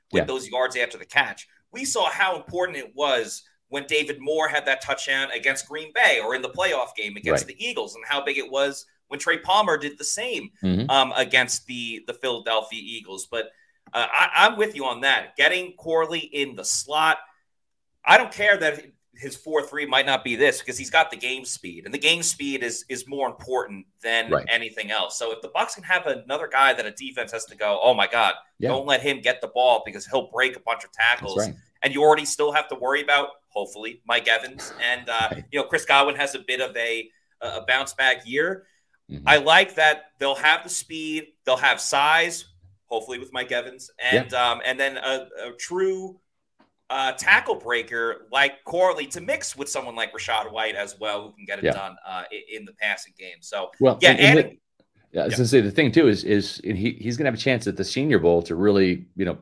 E: with
F: yeah.
E: those yards after the catch. We saw how important it was when David Moore had that touchdown against Green Bay or in the playoff game against
F: right.
E: the Eagles, and how big it was when Trey Palmer did the same
F: mm-hmm.
E: um, against the, the Philadelphia Eagles. But uh, I, I'm with you on that. Getting Corley in the slot, I don't care that his four three might not be this, because he's got the game speed, and the game speed is is more important than
F: right.
E: anything else. So if the Bucs can have another guy that a defense has to go, oh my God, yeah. don't let him get the ball because he'll break a bunch of tackles.
F: Right.
E: And you already still have to worry about, hopefully, Mike Evans. And, uh,
F: right.
E: you know, Chris Godwin has a bit of a, a bounce back year.
F: Mm-hmm.
E: I like that they'll have the speed, they'll have size, hopefully with Mike Evans, and
F: yeah.
E: um, and then a, a true uh, tackle breaker like Corley to mix with someone like Rachaad White as well, who can get it
F: yeah.
E: done uh, in the passing game. So,
F: well,
E: yeah,
F: and, and
E: adding,
F: the, I was
E: yeah.
F: going to say the thing too is is he he's going to have a chance at the Senior Bowl to really, you know,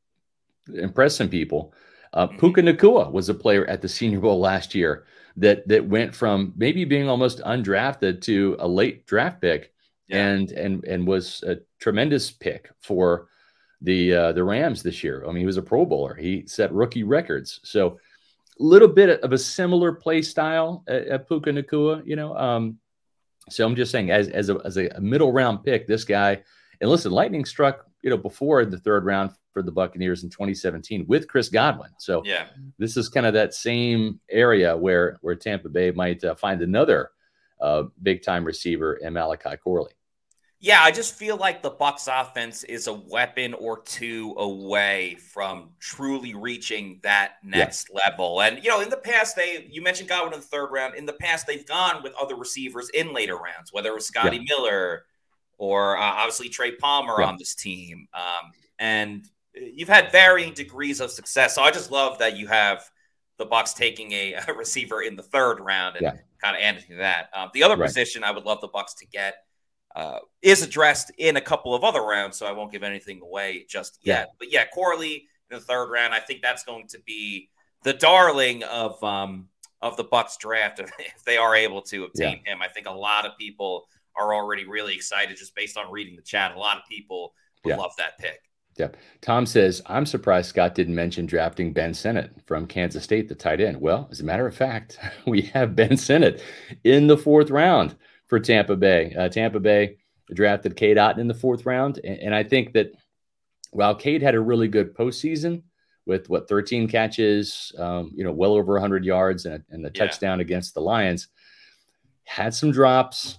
F: impress some people. Uh,
E: mm-hmm.
F: Puka Nacua was a player at the Senior Bowl last year that that went from maybe being almost undrafted to a late draft pick, yeah. and and and was a tremendous pick for the uh, the Rams this year. I mean, he was a Pro Bowler. He set rookie records. So a little bit of a similar play style at, at Puka Nacua, you know. Um, so I'm just saying, as as a as a middle round pick, this guy. And listen, lightning struck, you know, before the third round for the Buccaneers in twenty seventeen with Chris Godwin. So
E: yeah.
F: this is kind of that same area where where Tampa Bay might uh, find another uh, big time receiver in Malachi Corley.
E: Yeah, I just feel like the Bucs offense is a weapon or two away from truly reaching that next
F: yeah.
E: level. And, you know, in the past, they you mentioned Godwin in the third round. In the past, they've gone with other receivers in later rounds, whether it was Scotty
F: yeah.
E: Miller or uh, obviously Trey Palmer
F: yeah.
E: on this team. Um, and you've had varying degrees of success. So I just love that you have the Bucs taking a, a receiver in the third round and
F: yeah.
E: kind of adding to that. Um, the other
F: right.
E: position I would love the Bucs to get uh, is addressed in a couple of other rounds, so I won't give anything away just yet.
F: Yeah.
E: But yeah, Corley in the third round, I think that's going to be the darling of um, of the Bucs draft if, if they are able to obtain yeah. him. I think a lot of people are already really excited just based on reading the chat. A lot of people would
F: yeah.
E: love that pick.
F: Yep. Tom says, I'm surprised Scott didn't mention drafting Ben Sinnott from Kansas State, the tight end. Well, as a matter of fact, we have Ben Sinnott in the fourth round for Tampa Bay. Uh, Tampa Bay drafted Cade Otton in the fourth round. And, and I think that while Cade had a really good postseason with, what, thirteen catches, um, you know, well over one hundred yards and, a, and the
E: yeah.
F: touchdown against the Lions, had some drops.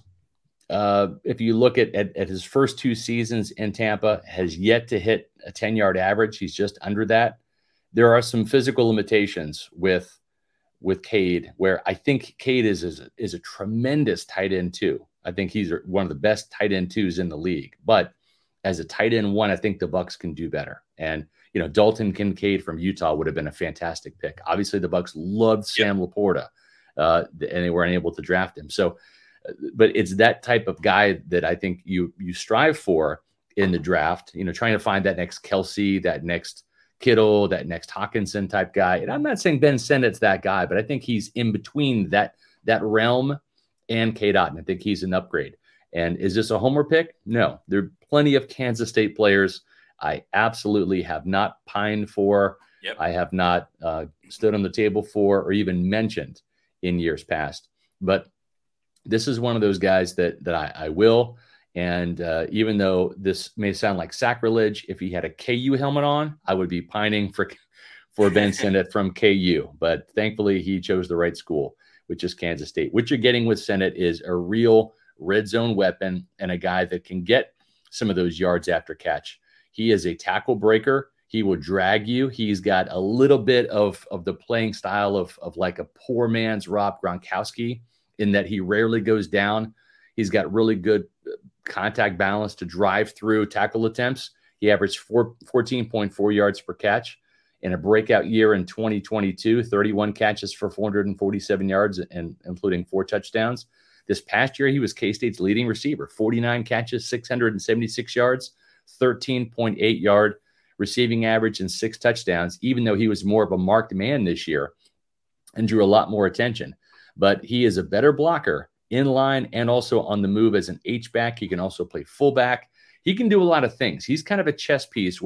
F: Uh, if you look at, at at his first two seasons in Tampa, has yet to hit a ten-yard average. He's just under that. There are some physical limitations with with Cade, where I think Cade is is a, is a tremendous tight end too. I think he's one of the best tight end twos in the league. But as a tight end one, I think the Bucs can do better. And you know, Dalton Kincaid from Utah would have been a fantastic pick. Obviously, the Bucs loved Sam yep. Laporta, uh, and they were unable to draft him. So. But it's that type of guy that I think you you strive for in the draft, you know, trying to find that next Kelsey, that next Kittle, that next Hawkinson type guy. And I'm not saying Ben Sinnott's that guy, but I think he's in between that that realm and Cade Otton. I think he's an upgrade. And is this a homer pick? No. There are plenty of Kansas State players I absolutely have not pined for.
E: Yep.
F: I have not uh, stood on the table for or even mentioned in years past. But this is one of those guys that that I, I will. And uh, even though this may sound like sacrilege, if he had a K U helmet on, I would be pining for for Ben Sinnott from K U. But thankfully, he chose the right school, which is Kansas State. What you're getting with Sinnott is a real red zone weapon and a guy that can get some of those yards after catch. He is a tackle breaker. He will drag you. He's got a little bit of, of the playing style of, of like a poor man's Rob Gronkowski, in that he rarely goes down. He's got really good contact balance to drive through tackle attempts. He averaged four, fourteen point four yards per catch in a breakout year in twenty twenty-two, thirty-one catches for four hundred forty-seven yards, and including four touchdowns. This past year, he was K-State's leading receiver, forty-nine catches, six hundred seventy-six yards, thirteen point eight yard receiving average, and six touchdowns, even though he was more of a marked man this year and drew a lot more attention. But he is a better blocker in line and also on the move as an H-back. He can also play fullback. He can do a lot of things. He's kind of a chess piece where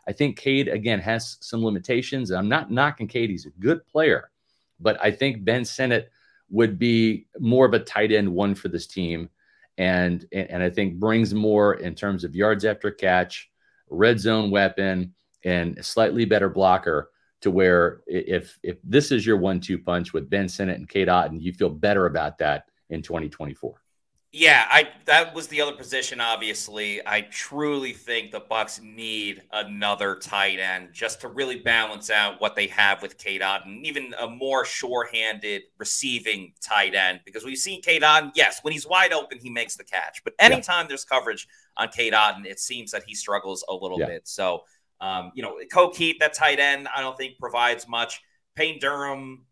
F: I think Cade, again, has some limitations. I'm not knocking Cade. He's a good player. But I think Ben Sinnott would be more of a tight end one for this team. And, and I think brings more in terms of yards after catch, red zone weapon, and a slightly better blocker, to where if if this is your one two punch with Ben Sinnott and Cade Otton, you feel better about that in twenty twenty-four.
E: Yeah, I that was the other position, obviously. I truly think the Bucs need another tight end just to really balance out what they have with Cade Otton, even a more sure-handed receiving tight end, because we've seen Cade Otton, yes, when he's wide open, he makes the catch. But anytime yeah. there's coverage on Cade Otton, it seems that he struggles a little yeah. bit. So, um, you know, Cokeet, that tight end, I don't think provides much. Payne Durham,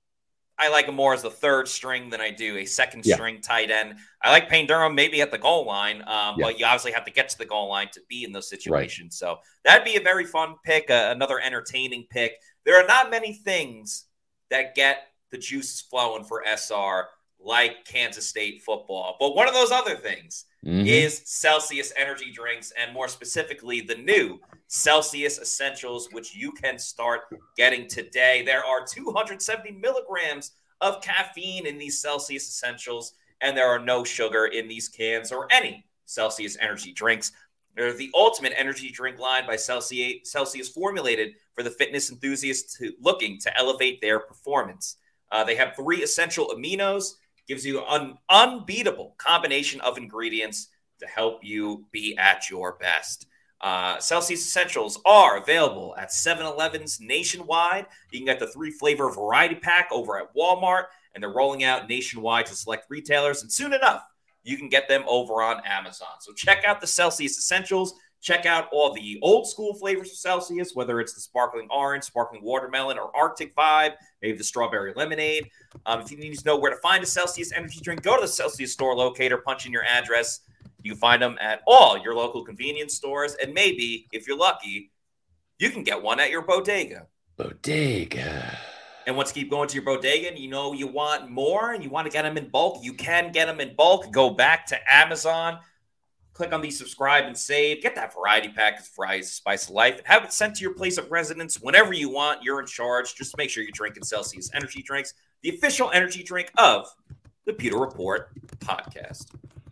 E: I like him more as the third string than I do a second yeah. string tight end. I like Payne Durham maybe at the goal line, um, yeah. but you obviously have to get to the goal line to be in those situations. Right. So that'd be a very fun pick, uh, another entertaining pick. There are not many things that get the juices flowing for S R like Kansas State football. But one of those other things mm-hmm. is Celsius energy drinks, and more specifically, the new Celsius Essentials, which you can start getting today. There are two hundred seventy milligrams of caffeine in these Celsius Essentials, and there are no sugar in these cans or any Celsius energy drinks. They're the ultimate energy drink line by Celsius, Celsius formulated for the fitness enthusiasts who, looking to elevate their performance. Uh, they have three essential aminos, gives you an unbeatable combination of ingredients to help you be at your best. Uh, Celsius Essentials are available at seven elevens nationwide. You can get the three flavor variety pack over at Walmart, and they're rolling out nationwide to select retailers. And soon enough, you can get them over on Amazon. So check out the Celsius Essentials. Check out all the old school flavors of Celsius, whether it's the sparkling orange, sparkling watermelon, or Arctic Vibe, maybe the strawberry lemonade. Um, if you need to know where to find a Celsius energy drink, go to the Celsius store locator, punch in your address. You can find them at all your local convenience stores, and maybe, if you're lucky, you can get one at your bodega.
F: Bodega.
E: And once you keep going to your bodega and you know you want more and you want to get them in bulk, you can get them in bulk. Go back to Amazon, click on the subscribe and save. Get that variety pack, because variety is the spice of life, and have it sent to your place of residence whenever you want. You're in charge. Just make sure you're drinking Celsius energy drinks, the official energy drink of the Pewter Report podcast.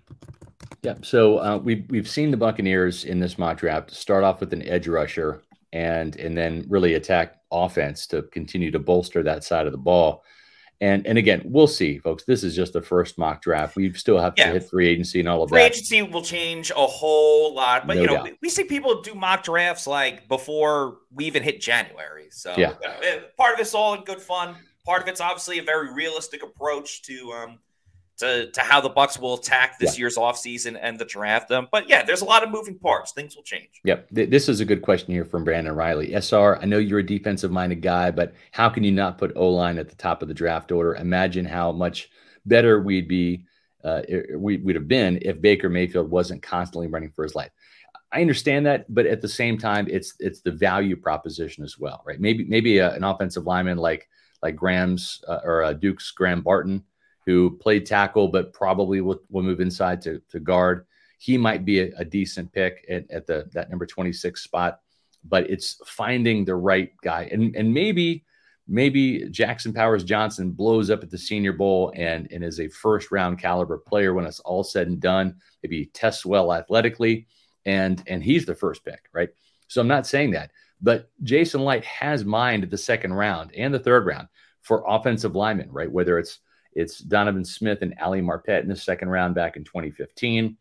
F: Yeah, so uh, we've we've seen the Buccaneers in this mock draft start off with an edge rusher and and then really attack offense to continue to bolster that side of the ball. And and again, we'll see, folks. This is just the first mock draft. We still have
E: yeah.
F: to hit free agency and all of
E: free
F: that.
E: Free agency will change a whole lot, but no you know,
F: doubt.
E: we see people do mock drafts like before we even hit January. So
F: yeah.
E: uh, part of it's all in good fun. Part of it's obviously a very realistic approach to um, to to how the Bucs will attack this yeah. year's offseason and the draft. Um, but yeah, there's a lot of moving parts. Things will change.
F: Yep. This is a good question here from Brandon Riley. S R, I know you're a defensive-minded guy, but how can you not put O-line at the top of the draft order? Imagine how much better we'd be, uh, we, we'd have been if Baker Mayfield wasn't constantly running for his life. I understand that, but at the same time, it's it's the value proposition as well, right? Maybe maybe a, an offensive lineman like like Graham's uh, or uh, Duke's Graham Barton, who played tackle, but probably will, will move inside to, to guard. He might be a, a decent pick at, at the that number twenty-six spot, but it's finding the right guy. And and maybe maybe Jackson Powers Johnson blows up at the Senior Bowl and, and is a first-round caliber player when it's all said and done. Maybe he tests well athletically, and, and he's the first pick, right? So I'm not saying that. But Jason Light has mind at the second round and the third round for offensive linemen, right? Whether it's It's Donovan Smith and Ali Marpet in the second round back in twenty fifteen.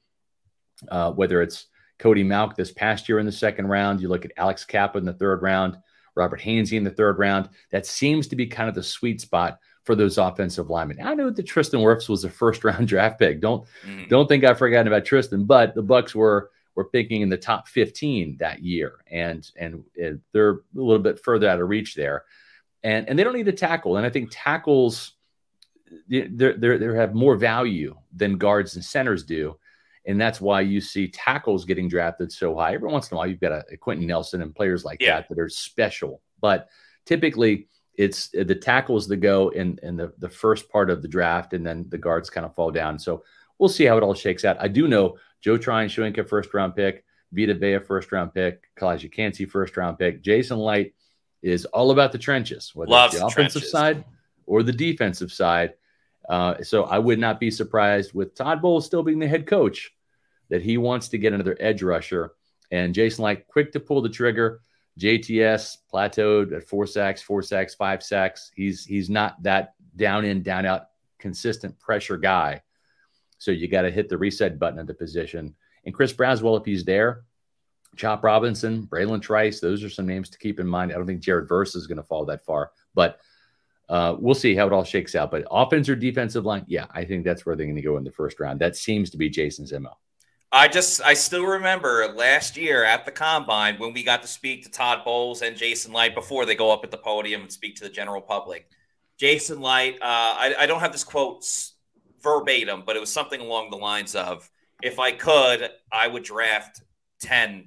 F: Uh, whether it's Cody Mauch this past year in the second round, you look at Alex Kappa in the third round, Robert Hainsey in the third round. That seems to be kind of the sweet spot for those offensive linemen. I know that Tristan Wirfs was a first round draft pick. Don't mm. don't think I've forgotten about Tristan, but the Bucs were were picking in the top fifteen that year, and and uh, they're a little bit further out of reach there, and and they don't need a tackle. And I think tackles. They they have more value than guards and centers do, and that's why you see tackles getting drafted so high. Every once in a while, you've got a, a Quentin Nelson and players like yeah. that that are special, but typically it's the tackles that go in in the the first part of the draft, and then the guards kind of fall down. So we'll see how it all shakes out. I do know Joe Tryon-Shoyinka, first round pick, Vita Vea first round pick, Kalijah Kancey first round pick. Jason Licht is all about the trenches, whether
E: Loves
F: it's the
E: the
F: offensive
E: trenches.
F: side or the defensive side. Uh, so I would not be surprised with Todd Bowles still being the head coach that he wants to get another edge rusher. And Jason Licht, quick to pull the trigger. J T S plateaued at four sacks, four sacks, five sacks. He's he's not that down in, down out, consistent pressure guy. So you got to hit the reset button at the position. And Chris Braswell, if he's there, Chop Robinson, Braylon Trice, those are some names to keep in mind. I don't think Jared Verse is going to fall that far, but uh, we'll see how it all shakes out. But offense or defensive line, yeah, I think that's where they're going to go in the first round. That seems to be Jason's M O.
E: I just, I still remember last year at the Combine when we got to speak to Todd Bowles and Jason Licht before they go up at the podium and speak to the general public. Jason Licht, uh, I, I don't have this quote verbatim, but it was something along the lines of, if I could, I would draft ten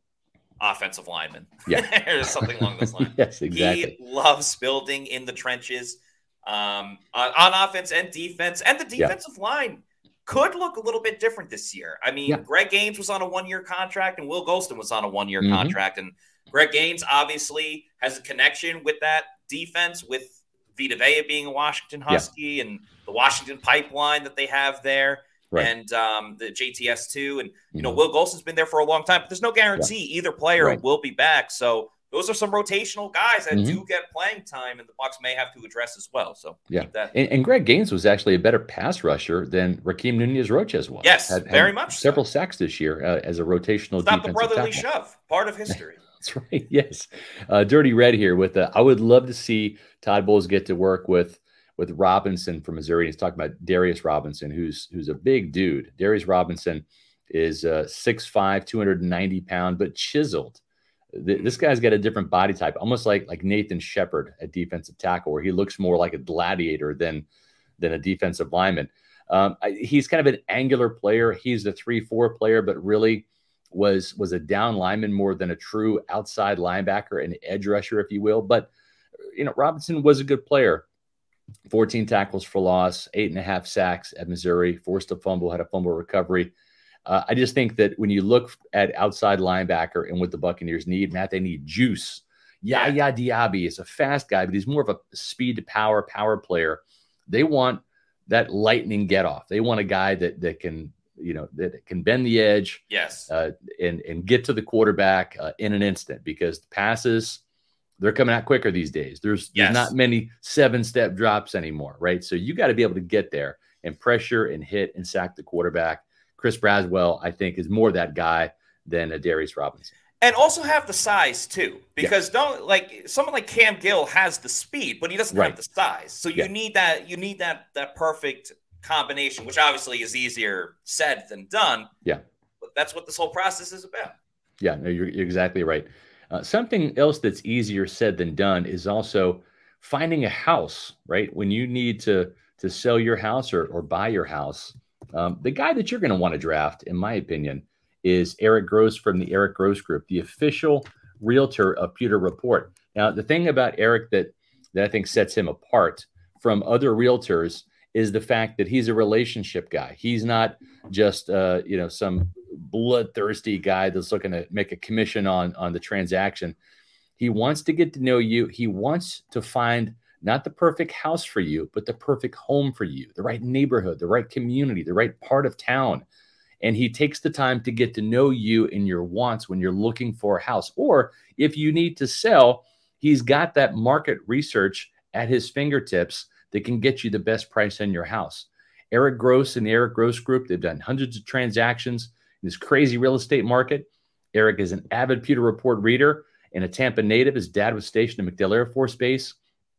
E: offensive linemen.
F: Yeah.
E: or something along those lines.
F: Yes, exactly.
E: He loves building in the trenches um, on, on offense and defense. And the defensive yeah. line could look a little bit different this year. I mean, yeah. Greg Gaines was on a one-year contract and Will Golston was on a one-year mm-hmm. contract. And Greg Gaines obviously has a connection with that defense with Vita Vea being a Washington Husky yeah. and the Washington pipeline that they have there. Right. And um, the J T S too. And, you know, mm-hmm. Will Golston's been there for a long time, but there's no guarantee yeah. either player right. will be back. So those are some rotational guys that mm-hmm. do get playing time, and the Bucs may have to address as well. So
F: yeah.
E: keep that.
F: And, and Greg Gaines was actually a better pass rusher than Rakeem Nunez-Roches was.
E: Yes,
F: had,
E: very
F: had
E: much
F: several
E: so.
F: sacks this year uh, as a rotational
E: Stop
F: defensive
E: the brotherly
F: tackle.
E: shove, part of history.
F: That's right. Yes. Uh, Dirty Red here with uh, I would love to see Todd Bowles get to work with with Robinson from Missouri. He's talking about Darius Robinson, who's who's a big dude. Darius Robinson is uh, six five, two hundred ninety pound, but chiseled. Th- this guy's got a different body type, almost like like Nathan Shepard at defensive tackle, where he looks more like a gladiator than than a defensive lineman. Um, I, he's kind of an angular player. He's a three four player, but really was was a down lineman more than a true outside linebacker, an edge rusher, if you will. But you know, Robinson was a good player. fourteen tackles for loss, eight and a half sacks at Missouri, forced a fumble, had a fumble recovery. Uh, I just think that when you look at outside linebacker and what the Buccaneers need, Matt, they need juice. Yaya Diaby is a fast guy, but he's more of a speed to power, power player. They want that lightning get off. They want a guy that that can, you know, that can bend the edge,
E: yes,
F: uh, and and get to the quarterback uh, in an instant, because the passes, they're coming out quicker these days. There's,
E: yes.
F: there's not many seven-step drops anymore, right? So you got to be able to get there and pressure and hit and sack the quarterback. Chris Braswell, I think, is more that guy than a Darius Robinson.
E: And also have the size, too, because yeah. don't like someone like Cam Gill has the speed, but he doesn't
F: right.
E: have the size. So you
F: yeah.
E: need that. You need that that perfect combination, which obviously is easier said than done.
F: Yeah,
E: but that's what this whole process is about.
F: Yeah, no, you're, you're exactly right. Uh, something else that's easier said than done is also finding a house, right? When you need to to sell your house or or buy your house, um, the guy that you're going to want to draft, in my opinion, is Eric Gross from the Eric Gross Group, the official realtor of Pewter Report. Now, the thing about Eric that that I think sets him apart from other realtors is the fact that he's a relationship guy. He's not just uh, you know some bloodthirsty guy that's looking to make a commission on on the transaction. He wants to get to know you. He wants to find not the perfect house for you, but the perfect home for you, the right neighborhood, the right community, the right part of town. And he takes the time to get to know you and your wants when you're looking for a house. Or if you need to sell, he's got that market research at his fingertips that can get you the best price on your house. Eric Gross and the Eric Gross Group, they've done hundreds of transactions in this crazy real estate market. Eric is an avid Pewter Report reader and a Tampa native. His dad was stationed at MacDill Air Force Base.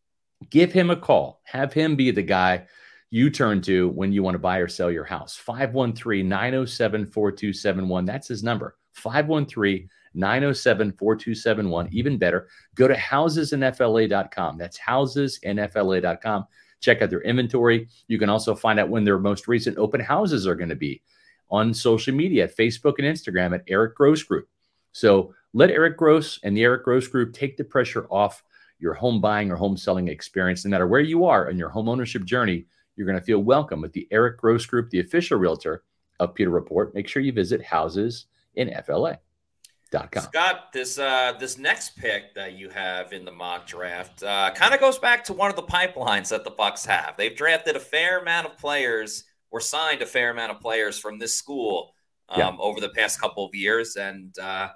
F: Give him a call. Have him be the guy you turn to when you want to buy or sell your house. five one three, nine oh seven, four two seven one. That's his number. five one three, nine oh seven, four two seven one. Even better, go to houses N F L A dot com. That's houses N F L A dot com. Check out their inventory. You can also find out when their most recent open houses are going to be on social media, Facebook and Instagram at Eric Gross Group. So let Eric Gross and the Eric Gross Group take the pressure off your home buying or home selling experience. No matter where you are in your home ownership journey, you're going to feel welcome with the Eric Gross Group, the official realtor of Pewter Report. Make sure you visit Houses in F L A. dot com.
E: Scott, this uh, this next pick that you have in the mock draft uh, kind of goes back to one of the pipelines that the Bucs have. They've drafted a fair amount of players or signed a fair amount of players from this school um, yeah. over the past couple of years, and uh, I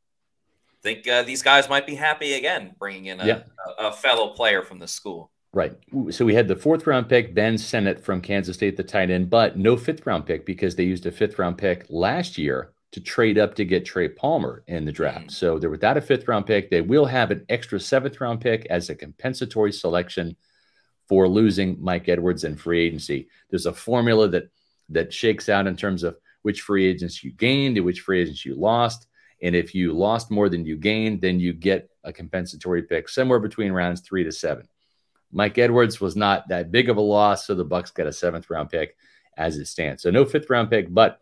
E: think uh, these guys might be happy again bringing in a, yeah. a, a fellow player from the school.
F: Right. So we had the fourth round pick, Ben Sennett from Kansas State, the tight end, but no fifth round pick because they used a fifth round pick last year to trade up to get Trey Palmer in the draft. Mm-hmm. So they're without a fifth round pick. They will have an extra seventh round pick as a compensatory selection for losing Mike Edwards in free agency. There's a formula that that shakes out in terms of which free agents you gained and which free agents you lost. And if you lost more than you gained, then you get a compensatory pick somewhere between rounds three to seven. Mike Edwards was not that big of a loss, so the Bucs got a seventh round pick as it stands. So no fifth round pick, but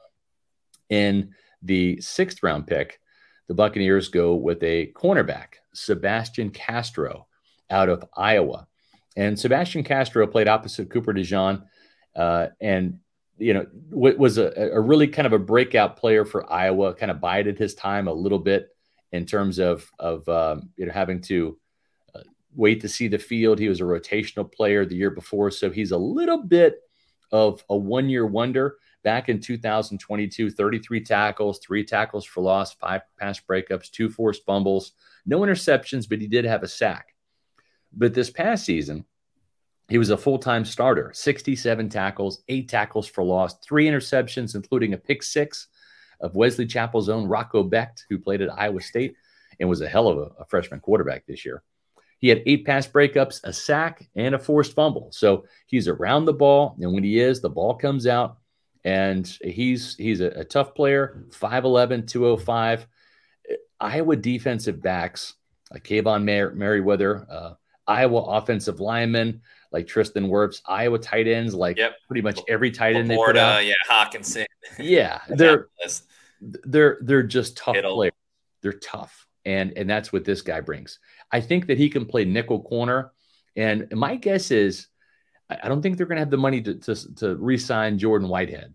F: in the sixth round pick, the Buccaneers go with a cornerback, Sebastian Castro, out of Iowa. And Sebastian Castro played opposite Cooper DeJean, uh, and you know was a, a really kind of a breakout player for Iowa. Kind of bided his time a little bit in terms of of um, you know having to uh, wait to see the field. He was a rotational player the year before, so he's a little bit of a one-year wonder. Back in two thousand twenty-two, thirty-three tackles, three tackles for loss, five pass breakups, two forced fumbles, no interceptions, but he did have a sack. But this past season, he was a full-time starter, sixty-seven tackles, eight tackles for loss, three interceptions, including a pick six of Wesley Chapel's own Rocco Becht, who played at Iowa State and was a hell of a, a freshman quarterback this year. He had eight pass breakups, a sack, and a forced fumble. So he's around the ball, and when he is, the ball comes out. And he's he's a, a tough player, five eleven, two oh five. Iowa defensive backs like Kayvon Mer- Merriweather, uh, Iowa offensive linemen like Tristan Wirfs, Iowa tight ends like yep. pretty much every tight end they put out.
E: Yeah, Hawkinson.
F: Yeah, they're they're they're just tough It'll. players. They're tough, and and that's what this guy brings. I think that he can play nickel corner, and my guess is, I don't think they're going to have the money to, to, to re-sign Jordan Whitehead.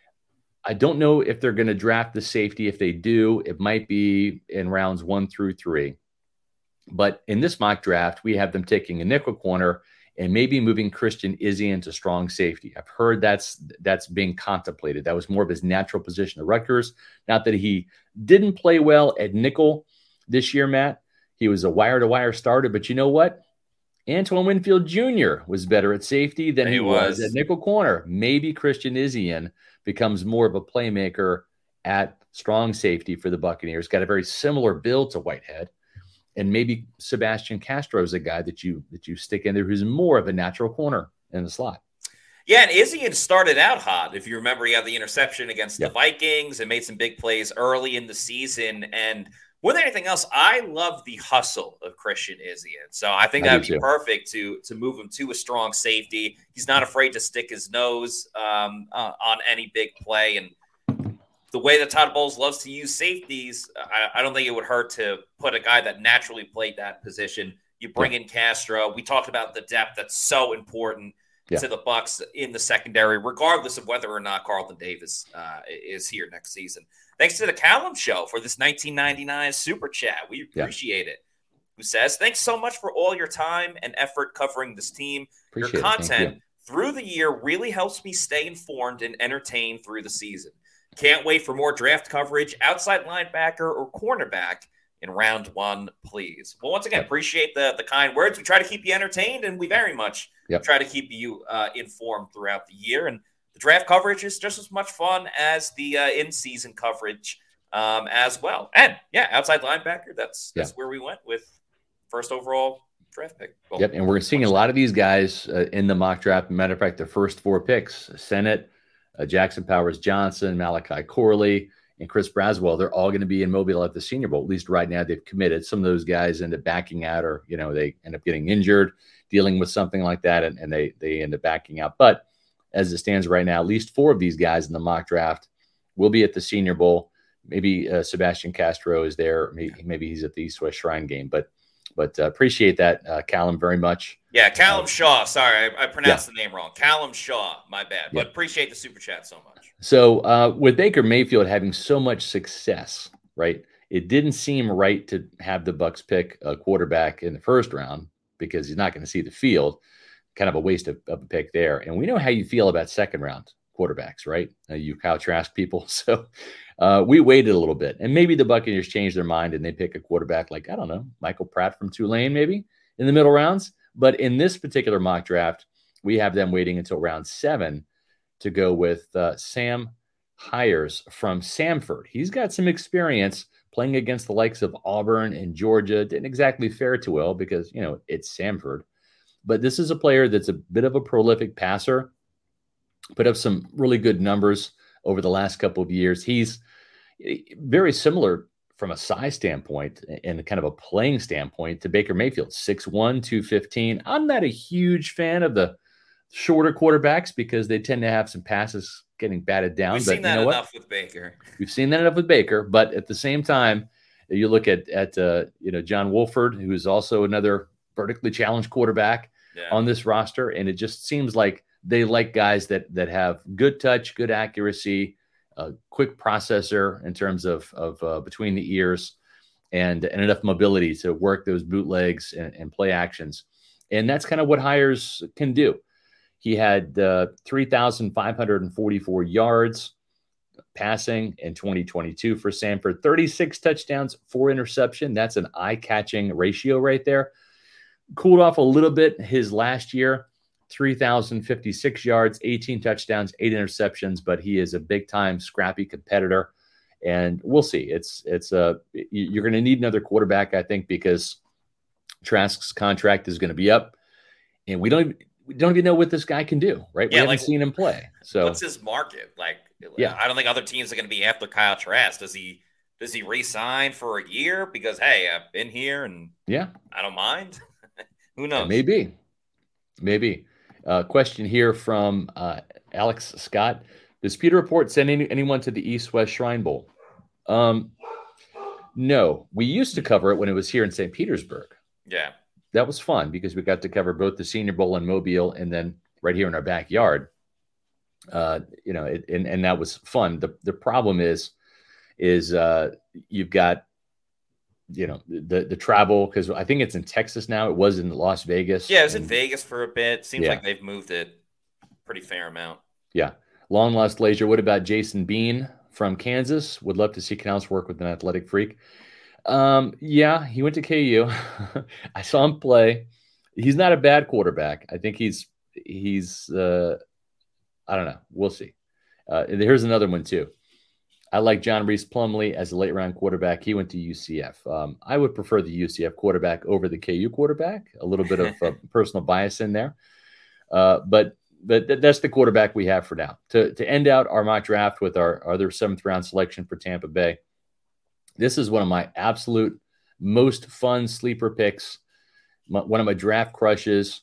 F: I don't know if they're going to draft the safety. If they do, it might be in rounds one through three. But in this mock draft, we have them taking a nickel corner and maybe moving Christian Izzy into strong safety. I've heard that's that's being contemplated. That was more of his natural position at Rutgers. Not that he didn't play well at nickel this year, Matt. He was a wire-to-wire starter, but you know what? Antoine Winfield Junior was better at safety than he, he was. was at nickel corner. Maybe Christian Izzian becomes more of a playmaker at strong safety for the Buccaneers. Got a very similar build to Whitehead. And maybe Sebastian Castro is a guy that you that you stick in there who's more of a natural corner in the slot.
E: Yeah, and Izzian started out hot. If you remember, he had the interception against yep. the Vikings and made some big plays early in the season. And more than anything else, I love the hustle of Christian Izzian. So I think that would be too. perfect to to move him to a strong safety. He's not afraid to stick his nose um, uh, on any big play. And the way that Todd Bowles loves to use safeties, I, I don't think it would hurt to put a guy that naturally played that position. You bring yeah. in Castro. We talked about the depth that's so important yeah. to the Bucs in the secondary, regardless of whether or not Carlton Davis uh, is here next season. Thanks to the Callum Show for this nineteen ninety-nine super chat. We appreciate yeah. it. Who says, thanks so much for all your time and effort covering this team. Appreciate your content you. through the year really helps me stay informed and entertained through the season. Can't wait for more draft coverage, outside linebacker or cornerback in round one, please. Well, once again, yep. appreciate the, the kind words. We try to keep you entertained, and we very much yep. try to keep you uh, informed throughout the year. And the draft coverage is just as much fun as the uh, in-season coverage um, as well. And, yeah, outside linebacker, that's that's yep. where we went with first overall draft pick. Well,
F: yep, and we're seeing a lot of these guys uh, in the mock draft. Matter of fact, the first four picks, Sennett, Uh, Jackson Powers Johnson, Malachi Corley, and Chris Braswell, they're all going to be in Mobile at the Senior Bowl. At least right now they've committed. Some of those guys end up backing out, or, you know, they end up getting injured, dealing with something like that, and, and they, they end up backing out. But as it stands right now, at least four of these guys in the mock draft will be at the Senior Bowl. Maybe uh, Sebastian Castro is there. Maybe, maybe he's at the East West Shrine game. But But uh, appreciate that, uh, Callum, very much.
E: Yeah, Callum uh, Shaw. Sorry, I, I pronounced yeah. the name wrong. Callum Shaw. My bad. But yeah. appreciate the super chat so much.
F: So uh, with Baker Mayfield having so much success, right, it didn't seem right to have the Bucs pick a quarterback in the first round because he's not going to see the field. Kind of a waste of, of a pick there. And we know how you feel about second round quarterbacks, right? Uh, you Kyle Trask people. So uh, we waited a little bit, and maybe the Buccaneers change their mind and they pick a quarterback like, I don't know, Michael Pratt from Tulane, maybe in the middle rounds. But in this particular mock draft, we have them waiting until round seven to go with uh, Sam Hires from Samford. He's got some experience playing against the likes of Auburn and Georgia. Didn't exactly fare too well because, you know, it's Samford. But this is a player that's a bit of a prolific passer, put up some really good numbers over the last couple of years. He's very similar from a size standpoint and kind of a playing standpoint to Baker Mayfield, six one, two fifteen. I'm not a huge fan of the shorter quarterbacks because they tend to have some passes getting batted down.
E: We've
F: but
E: seen that
F: you know
E: enough
F: what?
E: with Baker.
F: We've seen that enough with Baker. But at the same time, you look at, at uh, you know, John Wolford, who is also another vertically challenged quarterback yeah. on this roster. And it just seems like they like guys that that have good touch, good accuracy, a quick processor in terms of, of uh, between the ears, and, and enough mobility to work those bootlegs and, and play actions. And that's kind of what Hires can do. He had uh, three thousand five hundred forty-four yards passing in twenty twenty-two for Samford, thirty-six touchdowns, four interception. That's an eye-catching ratio right there. Cooled off a little bit his last year, three thousand fifty-six yards, eighteen touchdowns, eight interceptions, but he is a big-time scrappy competitor. And we'll see. It's it's a you're going to need another quarterback, I think, because Trask's contract is going to be up, and we don't even, we don't even know what this guy can do, right?
E: Yeah,
F: we haven't
E: like,
F: seen him play. So
E: what's his market? Like,
F: yeah.
E: I don't think other teams are going to be after Kyle Trask. Does he does he re-sign for a year because hey, I've been here and
F: yeah,
E: I don't mind. Who knows?
F: Maybe, maybe. Uh, question here from uh, Alex Scott: does Pewter Report send any, anyone to the East West Shrine Bowl? Um, no, we used to cover it when it was here in Saint Petersburg.
E: Yeah,
F: that was fun because we got to cover both the Senior Bowl in Mobile and then right here in our backyard. Uh, you know, it, and and that was fun. The the problem is, is uh, you've got, you know, the the travel, because I think it's in Texas now. It was in Las Vegas.
E: Yeah, it was
F: and,
E: in Vegas for a bit. Seems
F: yeah.
E: like they've moved it pretty fair amount.
F: Yeah, long lost leisure. What about Jason Bean from Kansas? Would love to see Canals work with an athletic freak. Um, yeah, he went to K U. I saw him play. He's not a bad quarterback. I think he's he's. Uh, I don't know. We'll see. Uh, and here's another one too. I like John Reese Plumlee as a late round quarterback. He went to U C F. Um, I would prefer the U C F quarterback over the K U quarterback. A little bit of uh, personal bias in there, uh, but but th- that's the quarterback we have for now. To to end out our mock draft with our, our other seventh round selection for Tampa Bay. This is one of my absolute most fun sleeper picks. My, one of my draft crushes,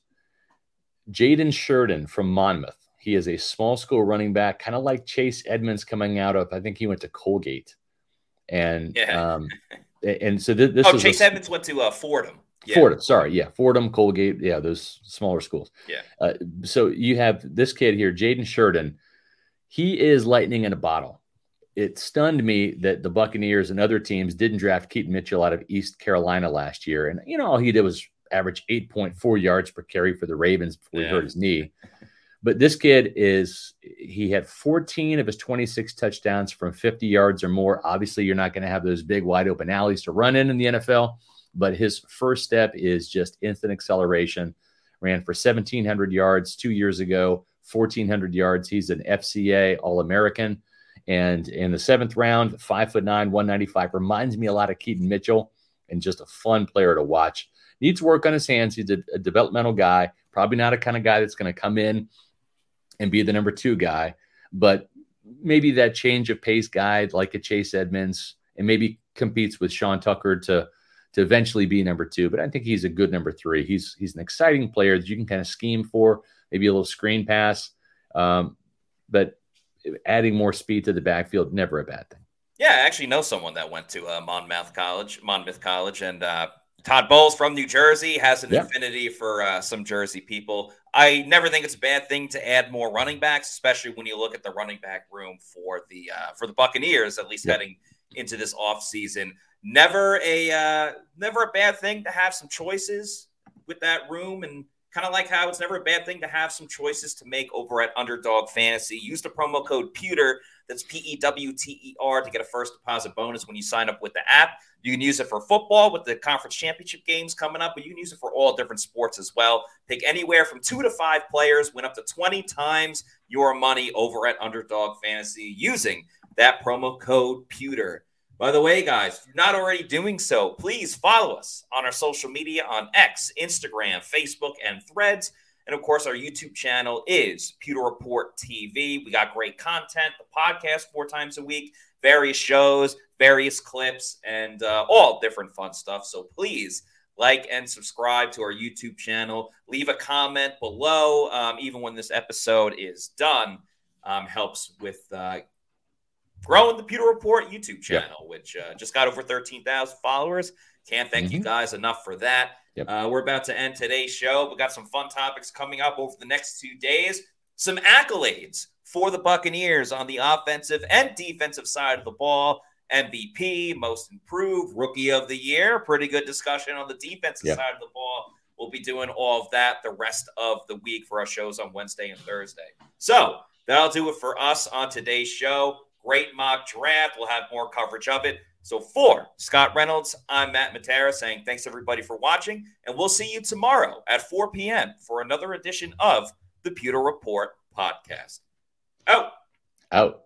F: Jaden Sheridan from Monmouth. He is a small school running back, kind of like Chase Edmonds coming out of, I think he went to Colgate. And
E: yeah.
F: um, and so th- this
E: oh,
F: is
E: Chase
F: a,
E: Edmonds went to uh, Fordham. Yeah.
F: Fordham, sorry. Yeah, Fordham, Colgate. Yeah, those smaller schools.
E: Yeah.
F: Uh, so you have this kid here, Jaden Sheridan. He is lightning in a bottle. It stunned me that the Buccaneers and other teams didn't draft Keaton Mitchell out of East Carolina last year. And, you know, all he did was average eight point four yards per carry for the Ravens before
E: yeah.
F: he hurt his knee. But this kid is, he had fourteen of his twenty-six touchdowns from fifty yards or more. Obviously, you're not going to have those big wide open alleys to run in in the N F L, but his first step is just instant acceleration. Ran for seventeen hundred yards two years ago, fourteen hundred yards. He's an F C A All-American. And in the seventh round, five foot nine, one ninety-five, reminds me a lot of Keaton Mitchell and just a fun player to watch. Needs work on his hands. He's a, a developmental guy, probably not a kind of guy that's going to come in and be the number two guy, but maybe that change of pace guy like a Chase Edmonds, and maybe competes with Sean Tucker to, to eventually be number two. But I think he's a good number three. He's, he's an exciting player that you can kind of scheme for, maybe a little screen pass. Um, but adding more speed to the backfield, never a bad thing.
E: Yeah, I actually know someone that went to uh, Monmouth College, Monmouth College, and uh, Todd Bowles from New Jersey has an yeah. affinity for uh, some Jersey people. I never think it's a bad thing to add more running backs, especially when you look at the running back room for the uh, for the Buccaneers, at least
F: yeah.
E: heading into this offseason. Never a uh, never a bad thing to have some choices with that room, and kind of like how it's never a bad thing to have some choices to make over at Underdog Fantasy. Use the promo code Pewter, that's P E W T E R, to get a first deposit bonus when you sign up with the app. You can use it for football with the conference championship games coming up, but you can use it for all different sports as well. Pick anywhere from two to five players, win up to twenty times your money over at Underdog Fantasy using that promo code Pewter. By the way, guys, if you're not already doing so, please follow us on our social media on X, Instagram, Facebook, and Threads. And, of course, our YouTube channel is Pewter Report T V. We got great content, the podcast four times a week, various shows, various clips, and uh, all different fun stuff. So please like and subscribe to our YouTube channel. Leave a comment below, um, even when this episode is done. Um, helps with uh, growing the Pewter Report YouTube channel, yeah. which uh, just got over thirteen thousand followers. Can't thank mm-hmm. you guys enough for that. Yep. Uh, we're about to end today's show. We got some fun topics coming up over the next two days. Some accolades for the Buccaneers on the offensive and defensive side of the ball. M V P, most improved, rookie of the year. Pretty good discussion on the defensive yep. side of the ball. We'll be doing all of that the rest of the week for our shows on Wednesday and Thursday. So that'll do it for us on today's show. Great mock draft. We'll have more coverage of it. So for Scott Reynolds, I'm Matt Matera saying thanks everybody for watching, and we'll see you tomorrow at four p.m. for another edition of the Pewter Report podcast. Out.
F: Out.